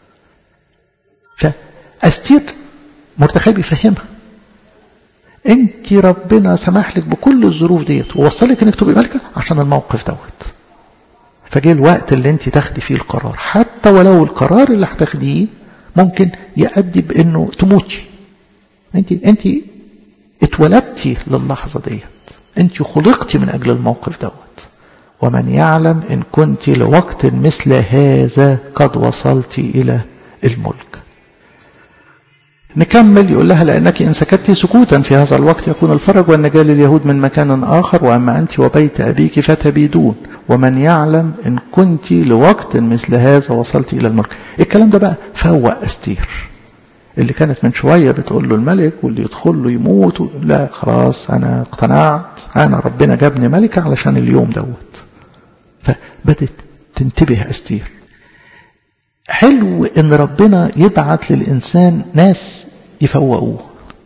فأستير مردخاي بيفهمها انت ربنا سمح لك بكل الظروف ديت ووصلك انك تبقي ملكة عشان الموقف دوت، فجاء الوقت اللي انت تاخدي فيه القرار، حتى ولو القرار اللي هتاخديه ممكن يؤدي بانه تموتي. انت انت اتولدتي للحظة ديت، انت خلقتي من اجل الموقف دوت. ومن يعلم ان كنت لوقت مثل هذا قد وصلت الى الملك. نكمل يقول لها لأنك إن سكت سكوتا في هذا الوقت يكون الفرج والنجاة لليهود من مكان آخر، وأما أنت وبيت أبيك فتبيدون. ومن يعلم إن كنت لوقت مثل هذا وصلت إلى الملك. الكلام ده بقى فوق أستير اللي كانت من شوية بتقول له الملك واللي يدخل له يموت، لا خلاص أنا اقتنعت، أنا ربنا جابني ملكة علشان اليوم دوت. فبدت تنتبه أستير. حلو ان ربنا يبعت للإنسان ناس يفوقوه.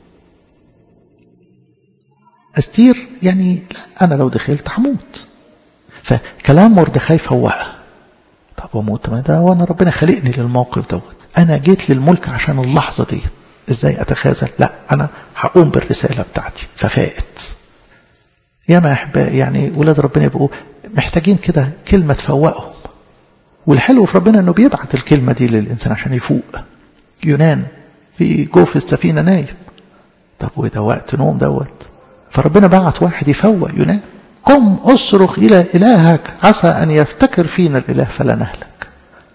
أستير يعني لا أنا لو دخلت هموت، فكلام مردخاي فوقها. طب وموت ما ده وانا ربنا خلقني للموقف دوت، أنا جيت للملك عشان اللحظة دي، إزاي أتخاذل؟ لا أنا هقوم بالرسالة بتاعتي. ففائت. يا ما أحبائي يعني ولاد ربنا يبقوا محتاجين كده كلمة تفوقهم، والحلو في ربنا أنه بيبعت الكلمة دي للإنسان عشان يفوق. يونان في جوف السفينة نايم، طب وده وقت نوم دوت، فربنا بعت واحد يفوق يونان، قم أصرخ إلى إلهك عسى أن يفتكر فينا الإله فلا نهلك.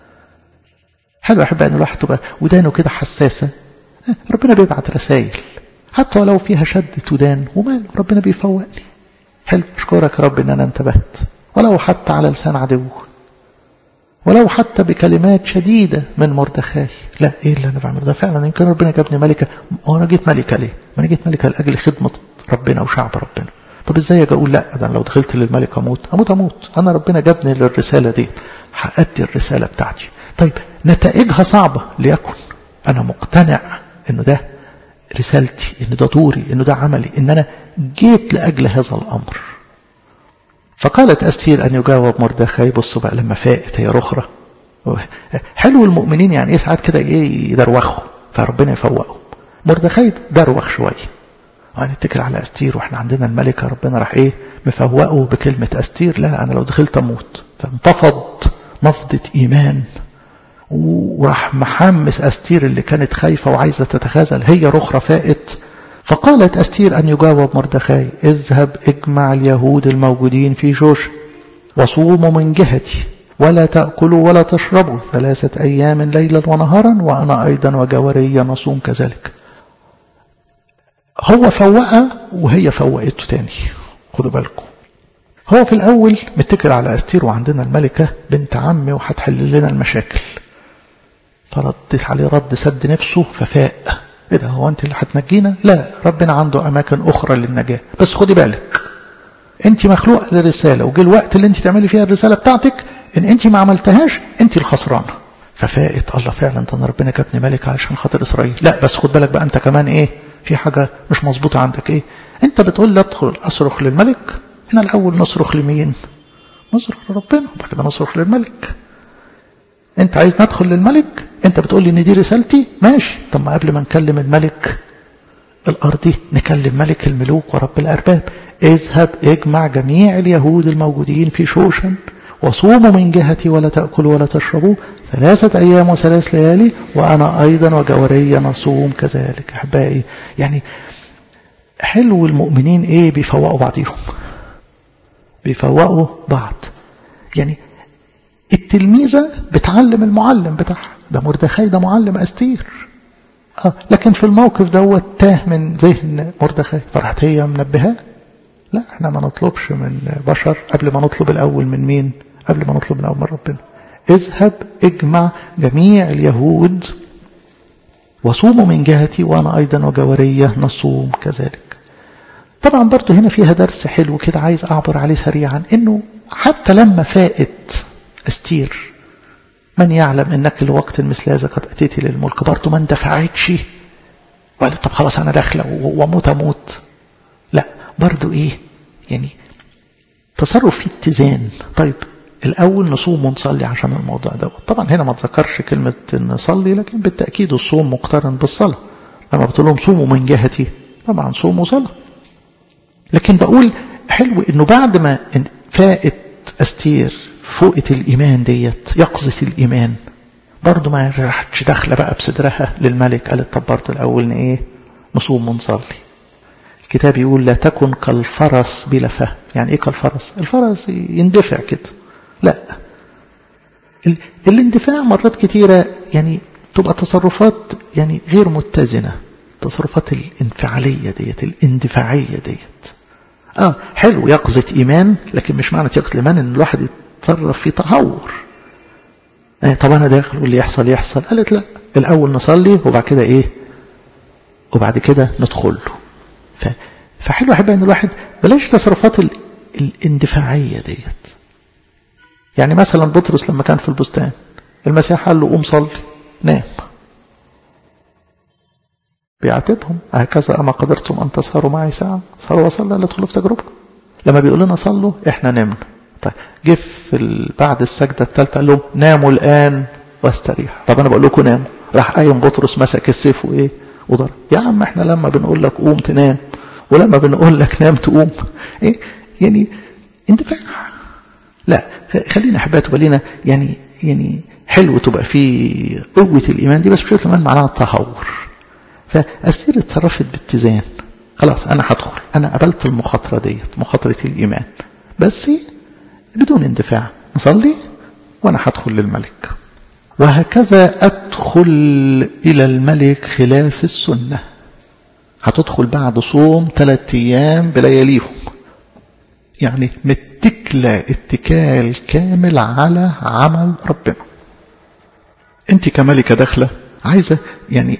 حلو أحب أن الواحد تبقى ودانه كده حساسة، ربنا بيبعت رسائل حتى ولو فيها شدة ودان، وماله ربنا بيفوقني. حلو، أشكرك يا رب أن أنا انتبهت، ولو حتى على لسان عدوه، ولو حتى بكلمات شديدة من مردخاي. لا ايه اللي انا بعمله ده؟ فعلا يمكن ربنا جابني ملكة، وانا جيت ملكة ليه؟ ما انا جيت ملكة لاجل خدمة ربنا وشعب ربنا. طب ازاي اجي اقول لا ده لو دخلت للملك اموت اموت اموت انا ربنا جابني للرسالة دي، هأدي الرسالة بتاعتي. طيب نتائجها صعبة ليكن، انا مقتنع انه ده رسالتي، انه ده دوري، انه ده عملي، ان انا جيت لاجل هذا الامر. فقالت أستير أن يجاوب مردخاي. بصوا بقى لما فاقت هي رخرة. حلو المؤمنين يعني ايه ساعات كده ايه يدروخوا، فربنا يفوقهم. مردخاي دروخ شوية، هنتكل على أستير واحنا عندنا الملكة، ربنا راح ايه مفوقه بكلمة أستير لا أنا لو دخلت أموت. فانتفض نفضة إيمان، وراح محمس أستير اللي كانت خايفة وعايزة تتخاذل، هي رخرة فاقت. فقالت أستير أن يجاوب مردخاي اذهب اجمع اليهود الموجودين في شوشن وصوموا من جهتي ولا تأكلوا ولا تشربوا ثلاثة أيام ليلا ونهارا، وأنا أيضا وجواري نصوم كذلك. هو فوقها وهي فوقته تاني، خدوا بالكم. هو في الأول متكل على أستير وعندنا الملكة بنت عمي وهتحل لنا المشاكل، فردت عليه رد سد نفسه ففاق. إيه ده، هو أنت اللي هتنجينا؟ لا، ربنا عنده أماكن أخرى للنجاة، بس خدي بالك أنت مخلوقة للرسالة، وجه الوقت اللي أنت تعملي فيها الرسالة بتاعتك، إن أنت ما عملتهاش أنت الخسرانة. ففاقت، الله فعلا ده أنا ربنا جابني ملك علشان خاطر إسرائيل. لا بس خد بالك بقى أنت كمان إيه، في حاجة مش مظبوطة عندك. إيه أنت بتقول لي أدخل أصرخ للملك؟ إحنا الأول نصرخ لمين؟ نصرخ لربنا وبعد كده نصرخ للملك. أنت عايز ندخل للملك، أنت بتقول لي إن دي رسالتي، ماشي. طب ما قبل ما نكلم الملك الأرضي نكلم ملك الملوك ورب الأرباب. اذهب اجمع جميع اليهود الموجودين في شوشن وصوموا من جهتي ولا تأكلوا ولا تشربوا ثلاثة أيام وثلاث ليالي وأنا أيضا وجوريا نصوم كذلك. أحبائي يعني حلو المؤمنين إيه، بيفوقوا بعضهم، بيفوقوا بعض. يعني التلميذة بتعلم المعلم بتاعها، ده مردخاي ده معلم أستير. آه لكن في الموقف دوت تاه من ذهن مردخاي، فرحت هي منبهاه. لا احنا ما نطلبش من بشر قبل ما نطلب الأول من مين؟ قبل ما نطلب الأول من ربنا. اذهب اجمع جميع اليهود وصوموا من جهتي وأنا أيضا وجورية نصوم كذلك. طبعا برضو هنا فيها درس حلو كده عايز أعبر عليه سريعا، إنه حتى لما فائت أستير من يعلم إنك لوقت مثل هذا قد أتيت للملك، برضو ما اندفعتش وقالت طب خلاص أنا داخلة وموت أموت. لا برضو إيه يعني تصرف فيه اتزان. طيب الأول نصوم ونصلي عشان الموضوع ده. طبعا هنا ما تذكرش كلمة نصلي، لكن بالتأكيد الصوم مقترن بالصلاة. لما بتقول لهم صوموا من جهتي، طبعا صوم وصلاة. لكن بقول حلو إنه بعد ما فائت أستير فوقت الإيمان ديت، يقظة الإيمان، برضو ما راحتش داخلة بقى بصدرها للملك. قالت طب برضو الأول إيه، نصوم ونصلي. الكتاب يقول لا تكن كالفرس بلا فهم. يعني إيه كالفرس؟ الفرس يندفع كده. لا، الاندفاع مرات كتيرة يعني تبقى تصرفات يعني غير متزنة، تصرفات الانفعالية ديت، الاندفاعية ديت. آه حلو يقظة إيمان، لكن مش معنى يقظة الإيمان إن الواحد يتصرف في تهور. آه طب أنا داخل واللي يحصل يحصل. قالت لا، الأول نصلي وبعد كده إيه، وبعد كده ندخل له. ف... فحلو أحب أن الواحد بلاش تصرفات ال... الاندفاعية ديت. يعني مثلا بطرس لما كان في البستان المسيح قال له قوم صلي، نام. بيعاتبهم هكذا أما قدرتم أن تسهروا معي ساعة، صلوا وصلوا لا تدخلوا في تجربة. لما بيقول لنا صلوا إحنا نمنا. طيب جه في بعد السجدة الثالثة قال لهم ناموا الآن واستريح. طب أنا بقول لكم ناموا، راح قايم بطرس مسك السيف وإيه وضرب. يا عم إحنا لما بنقول لك قوم تنام ولما بنقول لك نام تقوم. إيه يعني اندفاع؟ لا، خلينا أحبات تبقى لنا يعني يعني حلو تبقى في قوة الإيمان دي، بس مش كمان معناها التهور. فأستير اتصرفت باتزان. خلاص أنا هدخل، أنا قبلت المخاطرة ديت، مخاطرة الإيمان، بس بدون اندفاع. نصلي وأنا هدخل للملك. وهكذا أدخل إلى الملك خلاف السنة. هتدخل بعد صوم ثلاثة أيام بلياليهم، يعني متكلة اتكال كامل على عمل ربنا. انت كملكة داخلة عايزة يعني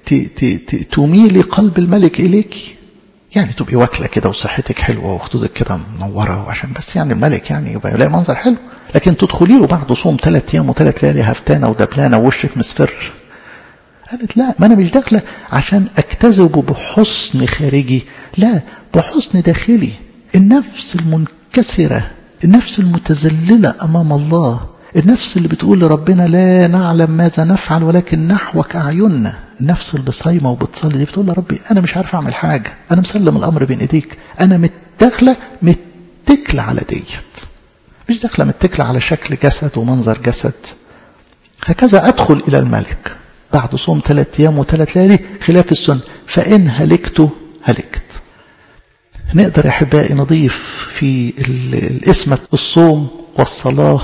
تميلي قلب الملك إليك، يعني تبقي واكلة كده وصحتك حلوة وخدودك كده منورة، وعشان بس يعني الملك يعني يبقى يلاقي منظر حلو. لكن تدخلي له بعد صوم ثلاث أيام وثلاث ليالي هفتانة ودبلانة ووشك مصفر. قالت لا، ما أنا مش داخلة عشان أكتذب بحسن خارجي، لا، بحسن داخلي. النفس المنكسرة، النفس المتذللة أمام الله، النفس اللي بتقول لربنا لا نعلم ماذا نفعل ولكن نحوك أعيننا. النفس اللي صايمة وبتصلي دي بتقول لربي أنا مش عارف أعمل حاجة، أنا مسلم الأمر بين إيديك، أنا متداخلة متكلة على ديت، مش داخلة متكلة على شكل جسد ومنظر جسد. هكذا أدخل إلى الملك بعد صوم ثلاث أيام وثلاث ليالي خلاف السنة، فإن هلكت هلكت. نقدر أحبائي نضيف في الاسم الصوم والصلاة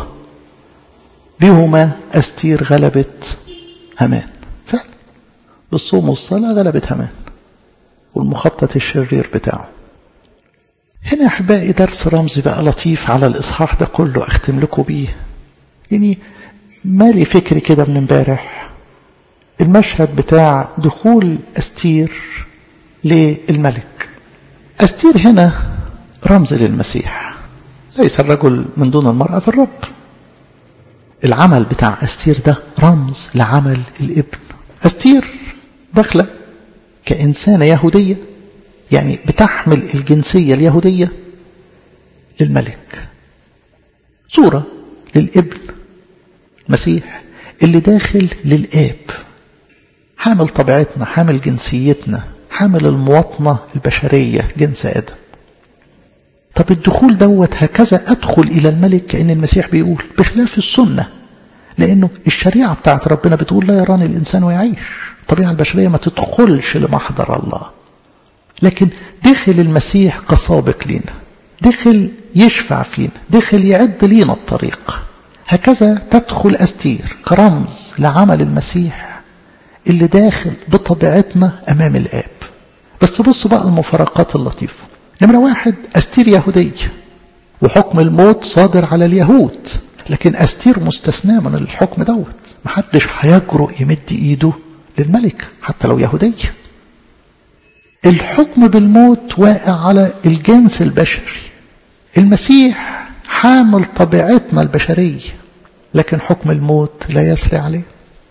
بهما أستير غلبت هامان. فعلا بالصوم والصلاة غلبت هامان والمخطط الشرير بتاعه. هنا أحبائي درس رمزي بقى لطيف على الإصحاح ده كله أختم لكم بيه. يعني مالي فكري كده من امبارح المشهد بتاع دخول أستير للملك. أستير هنا رمز للمسيح، ليس الرجل من دون المرأة في الرب. العمل بتاع أستير ده رمز لعمل الابن. أستير داخلة كإنسانة يهودية، يعني بتحمل الجنسية اليهودية للملك، صورة للابن المسيح اللي داخل للآب، حامل طبيعتنا، حامل جنسيتنا، حامل المواطنة البشرية جنس آدم. طب الدخول دوت هكذا أدخل إلى الملك، كأن المسيح بيقول بخلاف السنة، لأنه الشريعة بتاعت ربنا بتقول لا يراني الإنسان ويعيش، الطبيعة البشرية ما تدخلش لمحضر الله. لكن دخل المسيح كسابق لينا، دخل يشفع فينا، دخل يعد لينا الطريق. هكذا تدخل أستير كرمز لعمل المسيح اللي داخل بطبيعتنا أمام الآب. بس بصوا بقى المفارقات اللطيفة. نمرة واحد، أستير يهودية وحكم الموت صادر على اليهود، لكن أستير مستثناة من الحكم دوت. محدش هيجرؤ يمد إيده للملك حتى لو يهودية. الحكم بالموت واقع على الجنس البشري. المسيح حامل طبيعتنا البشرية، لكن حكم الموت لا يسري عليه.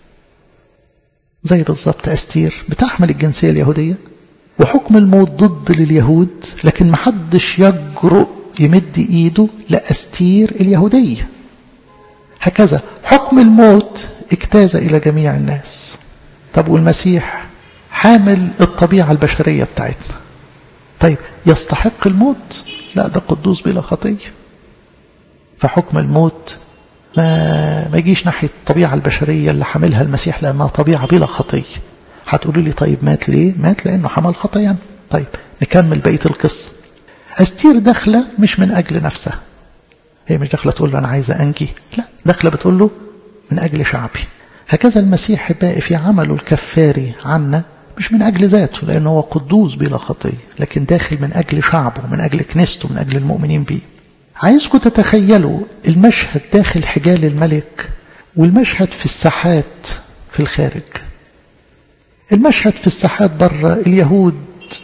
زي بالضبط أستير بتحمل الجنسية اليهودية وحكم الموت ضد لليهود، لكن محدش يجرؤ يمد إيده لأستير اليهودية. هكذا حكم الموت اجتاز إلى جميع الناس. طب والمسيح حامل الطبيعة البشرية بتاعتنا، طيب يستحق الموت؟ لا، ده قدوس بلا خطية. فحكم الموت ما ما يجيش ناحية الطبيعة البشرية اللي حاملها المسيح، لأنها طبيعة بلا خطية. هتقولوا لي طيب مات ليه؟ مات لأنه حمل خطايانا. طيب نكمل بقية القصة. أستير داخلة مش من أجل نفسها، هي مش داخلة تقول له أنا عايزة أنجي، لا، داخلة بتقول له من أجل شعبي. هكذا المسيح باقي في عمله الكفاري عنا مش من أجل ذاته، لأنه هو قدوس بلا خطية، لكن داخل من أجل شعبه، من أجل كنيسته، من أجل المؤمنين به. عايزكم تتخيلوا المشهد داخل حجال الملك والمشهد في الساحات في الخارج. المشهد في الساحات بره اليهود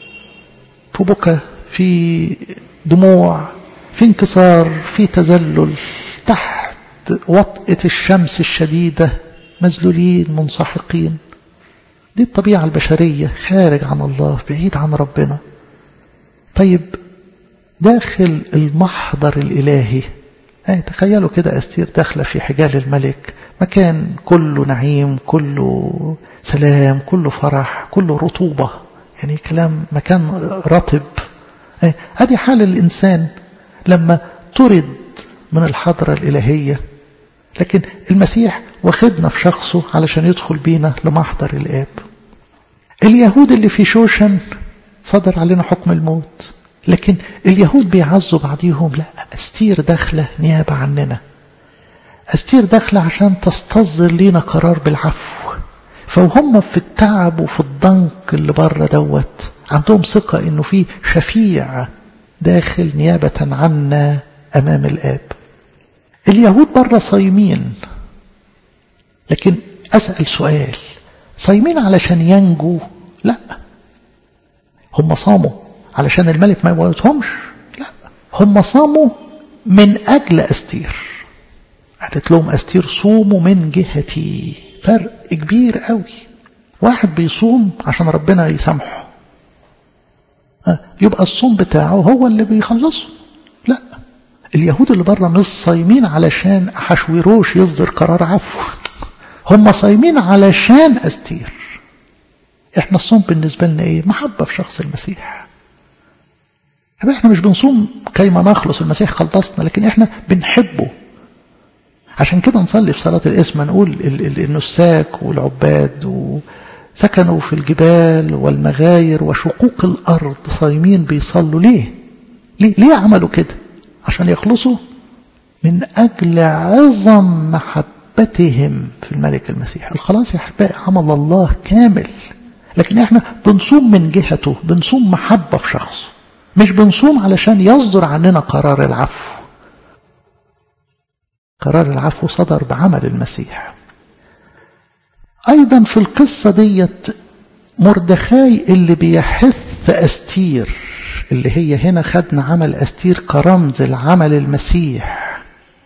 في بكى، في دموع، في انكسار، في تذلل، تحت وطأة الشمس الشديدة، مذلولين منسحقين. دي الطبيعة البشرية، خارج عن الله، بعيد عن ربنا. طيب داخل المحضر الإلهي، يعني تخيلوا كده أستير داخلة في حجال الملك، مكان كله نعيم، كله سلام، كله فرح، كله رطوبة، يعني كلام مكان رطب. هذه حال الإنسان لما ترد من الحضرة الإلهية، لكن المسيح واخدنا في شخصه علشان يدخل بينا لمحضر الآب. اليهود اللي في شوشن صدر علينا حكم الموت، لكن اليهود بيعزوا بعضيهم، لا، أستير داخلة نيابة عننا. أستير داخلة عشان تستصدر لينا قرار بالعفو. فهم في التعب وفي الضنك اللي بره دوت عندهم ثقة إنه في شفيع داخل نيابة عنا أمام الآب. اليهود بره صايمين، لكن أسأل سؤال، صايمين علشان ينجوا؟ لا، هم صاموا علشان الملك ما يموتهمش؟ لا، هم صاموا من أجل أستير. قالت لهم أستير صوموا من جهتي. فرق كبير قوي. واحد بيصوم عشان ربنا يسامحه، يبقى الصوم بتاعه هو اللي بيخلصه. لا، اليهود اللي بره مش صايمين علشان أحشويروش يصدر قرار عفو، هم صايمين علشان أستير. احنا الصوم بالنسبة لنا ايه؟ محبة في شخص المسيح. احنا مش بنصوم كيما نخلص، المسيح خلصنا، لكن احنا بنحبه. عشان كده نصلي في صلاة الاسم نقول النساك والعباد وسكنوا في الجبال والمغاير وشقوق الأرض صايمين بيصلوا. ليه؟ ليه, ليه عملوا كده؟ عشان يخلصوا من أجل عظم محبتهم في الملك المسيح. الخلاص يا أحبائي عمل الله كامل، لكن احنا بنصوم من جهته، بنصوم محبة في شخصه، مش بنصوم علشان يصدر عننا قرار العفو. قرار العفو صدر بعمل المسيح. أيضا في القصة ديت مردخاي اللي بيحث أستير، اللي هي هنا خدنا عمل أستير كرمز العمل المسيح.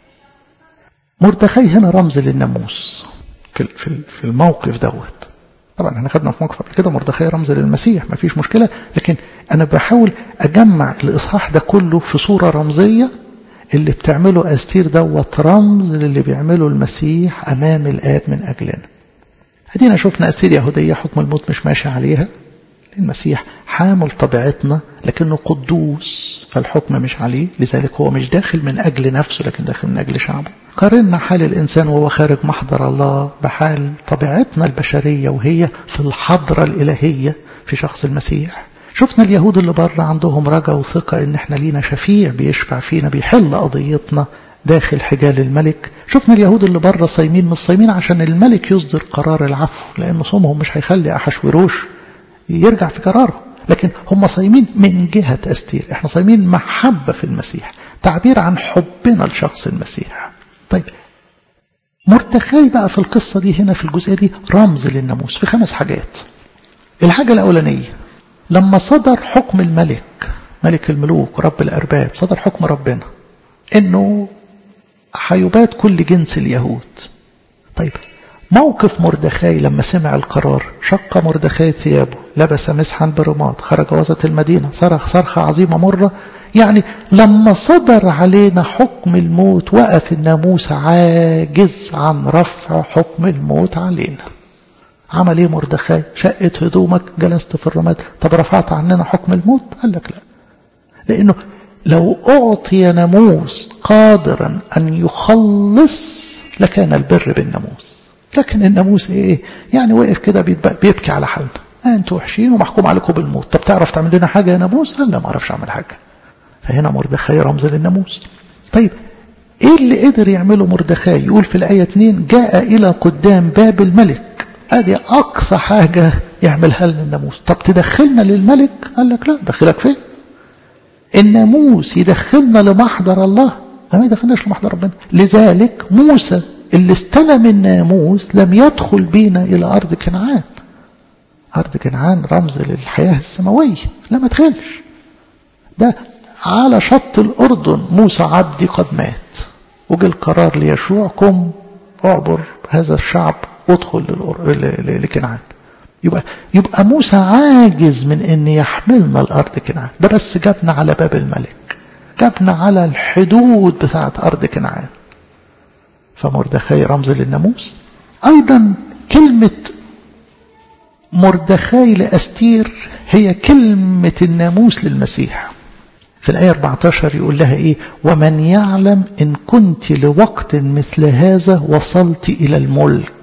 مردخاي هنا رمز للناموس في في الموقف دوت. طبعا احنا خدنا في موقف قبل كده مردخاي رمز للمسيح، ما فيش مشكلة، لكن أنا بحاول أجمع الإصحاح ده كله في صورة رمزية. اللي بتعمله أستير دوت رمز للي بيعمله المسيح أمام الآب من أجلنا. هدينا شفنا أستير يهودية حكم الموت مش ماشي عليها، المسيح حامل طبيعتنا لكنه قدوس فالحكم مش عليه، لذلك هو مش داخل من أجل نفسه لكن داخل من أجل شعبه. قارنا حال الإنسان وهو خارج محضر الله بحال طبيعتنا البشرية وهي في الحضرة الإلهية في شخص المسيح. شفنا اليهود اللي بره عندهم رجاء وثقة إن احنا لينا شفيع بيشفع فينا بيحل قضيتنا داخل حجال الملك. شفنا اليهود اللي بره صايمين مش صايمين عشان الملك يصدر قرار العفو، لأن صومهم مش هيخلي أحشوروش يرجع في قراره، لكن هم صايمين من جهة أستير. احنا صايمين محبة في المسيح، تعبير عن حبنا لشخص المسيح. طيب مردخاي بقى في القصة دي هنا في الجزئية دي رمز للناموس في خمس حاجات. الحاجة الأولانية لما صدر حكم الملك ملك الملوك رب الأرباب، صدر حكم ربنا إنه حيبات كل جنس اليهود. طيب موقف مردخاي لما سمع القرار، شق مردخاي ثيابه، لبس مسحا برماد، خرج وسط المدينة، صرخ صرخة عظيمة مرة. يعني لما صدر علينا حكم الموت وقف الناموس عاجز عن رفع حكم الموت علينا. عمل ايه مردخاي؟ شقت هدومك، جلست في الرماد. طب رفعت عننا حكم الموت؟ قال لك لا، لانه لو اعطي ناموس قادرا ان يخلص لكان البر بالناموس، لكن الناموس ايه؟ يعني وقف كده بيبكي على حالنا، آه انتوا وحشين ومحكوم عليكم بالموت، طب تعرف تعمل لنا حاجه يا ناموس؟ قال لا ما اعرفش اعمل حاجه. فهنا مردخاي رمز للناموس. طيب ايه اللي قدر يعمله مردخاي؟ يقول في الايه اتنين جاء الى قدام باب الملك. ادي اقصى حاجه يعملها لنا الناموس. طب تدخلنا للملك؟ قال لك لا، دخلك فين؟ الناموس يدخلنا لمحضر الله؟ لا، ما يدخلناش لمحضر ربنا. لذلك موسى اللي استلم الناموس لم يدخل بينا إلى أرض كنعان. أرض كنعان رمز للحياة السماوية، لا ما تدخلش. ده على شط الأردن موسى عبدي قد مات، وجه القرار ليشوع قم اعبر هذا الشعب وادخل لكنعان. يبقى يبقى موسى عاجز من ان يحملنا الارض كنعان، ده بس جابنا على باب الملك، جابنا على الحدود بتاعه ارض كنعان. فمردخاي رمز للناموس. ايضا كلمه مردخاي لاستير هي كلمه الناموس للمسيح. في الايه أربعة عشر يقول لها ايه؟ ومن يعلم ان كنت لوقت مثل هذا وصلت الى الملك.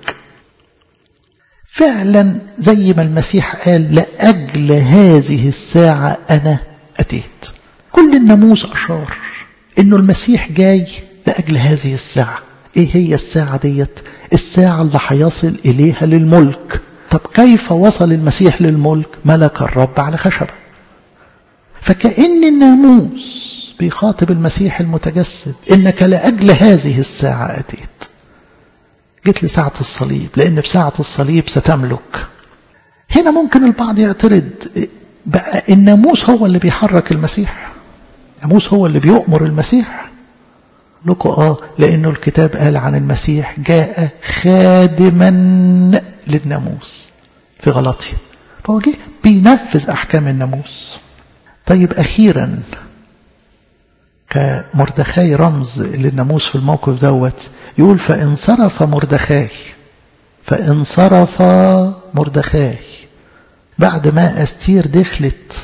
فعلا زي ما المسيح قال لأجل هذه الساعة أنا أتيت. كل الناموس أشار إنه المسيح جاي لأجل هذه الساعة. إيه هي الساعة ديت؟ الساعة اللي هيصل إليها للملك. طب كيف وصل المسيح للملك؟ ملك الرب على خشبة. فكأن الناموس بيخاطب المسيح المتجسد إنك لأجل هذه الساعة أتيت. جيت لساعة الصليب، لأن في ساعة الصليب ستملك. هنا ممكن البعض يعترض، بقى الناموس هو اللي بيحرك المسيح؟ الناموس هو اللي بيؤمر المسيح؟ لكم آه، لأنه الكتاب قال عن المسيح جاء خادما للناموس في غلطية، فهو جه بينفذ أحكام الناموس. طيب أخيرا كمردخاي رمز للناموس في الموقف دوت، يقول فانصرف مردخاي فانصرف مردخاي بعد ما أستير دخلت،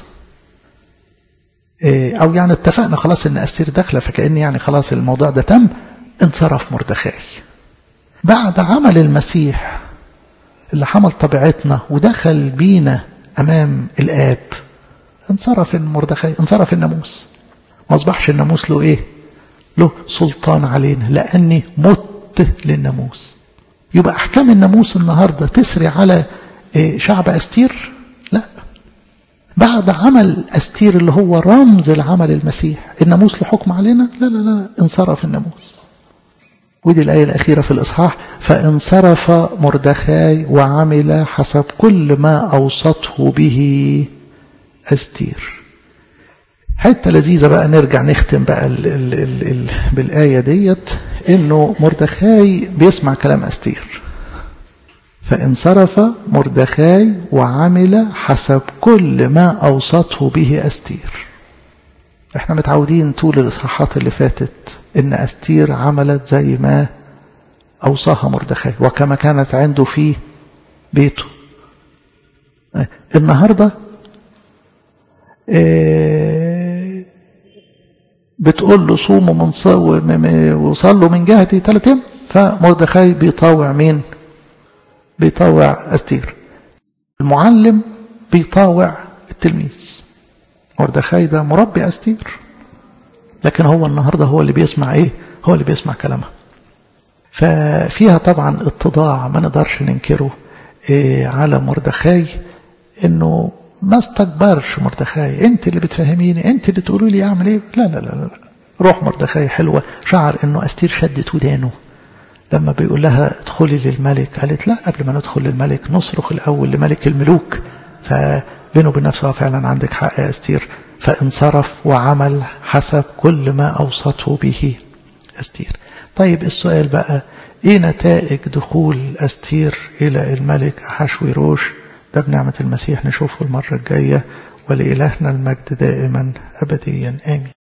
أو يعني اتفقنا خلاص إن أستير دخلة، فكأن يعني خلاص الموضوع ده تم. انصرف مردخاي بعد عمل المسيح اللي حمل طبيعتنا ودخل بينا أمام الآب. انصرف مردخاي، انصرف الناموس، ما أصبحش الناموس له إيه؟ له سلطان علينا، لأني مت للناموس. يبقى أحكام الناموس النهاردة تسري على شعب أستير؟ لا، بعد عمل أستير اللي هو رمز العمل المسيح، الناموس له حكم علينا؟ لا لا لا، انصرف الناموس. ودي الآية الأخيرة في الإصحاح، فانصرف مردخاي وعمل حسب كل ما أوصته به أستير. حتى لذيذة بقى، نرجع نختم بقى ال ال ال ال بالآية ديت، إنه مردخاي بيسمع كلام أستير. فانصرف مردخاي وعمل حسب كل ما أوصته به أستير. احنا متعودين طول الإصحاحات اللي فاتت إن أستير عملت زي ما أوصاها مردخاي وكما كانت عنده في بيته. النهاردة اه بتقول له صوموا من وصلوا من جهتي ثلاث أيام، فمردخاي بيطاوع مين؟ بيطاوع أستير. المعلم بيطاوع التلميذ. مردخاي ده مربي أستير، لكن هو النهاردة هو اللي بيسمع إيه؟ هو اللي بيسمع كلامها. ففيها طبعا اتضاع ما نقدرش ننكره إيه على مردخاي، إنه ما استكبرش مردخاي. أنت اللي بتفهميني، أنت اللي تقولوا لي أعمل إيه. لا لا لا لا، روح مردخاي حلوة. شعر إنه أستير شدت ودانه لما بيقول لها ادخلي للملك، قالت لا، قبل ما ندخل للملك نصرخ الأول لملك الملوك. فبينه وبين نفسه فعلا عندك حق يا أستير. فانصرف وعمل حسب كل ما أوصته به أستير. طيب السؤال بقى، ايه نتائج دخول أستير إلى الملك أحشويروش؟ ده بنعمة المسيح نشوفه المرة الجاية، ولإلهنا المجد دائما أبديا آمين.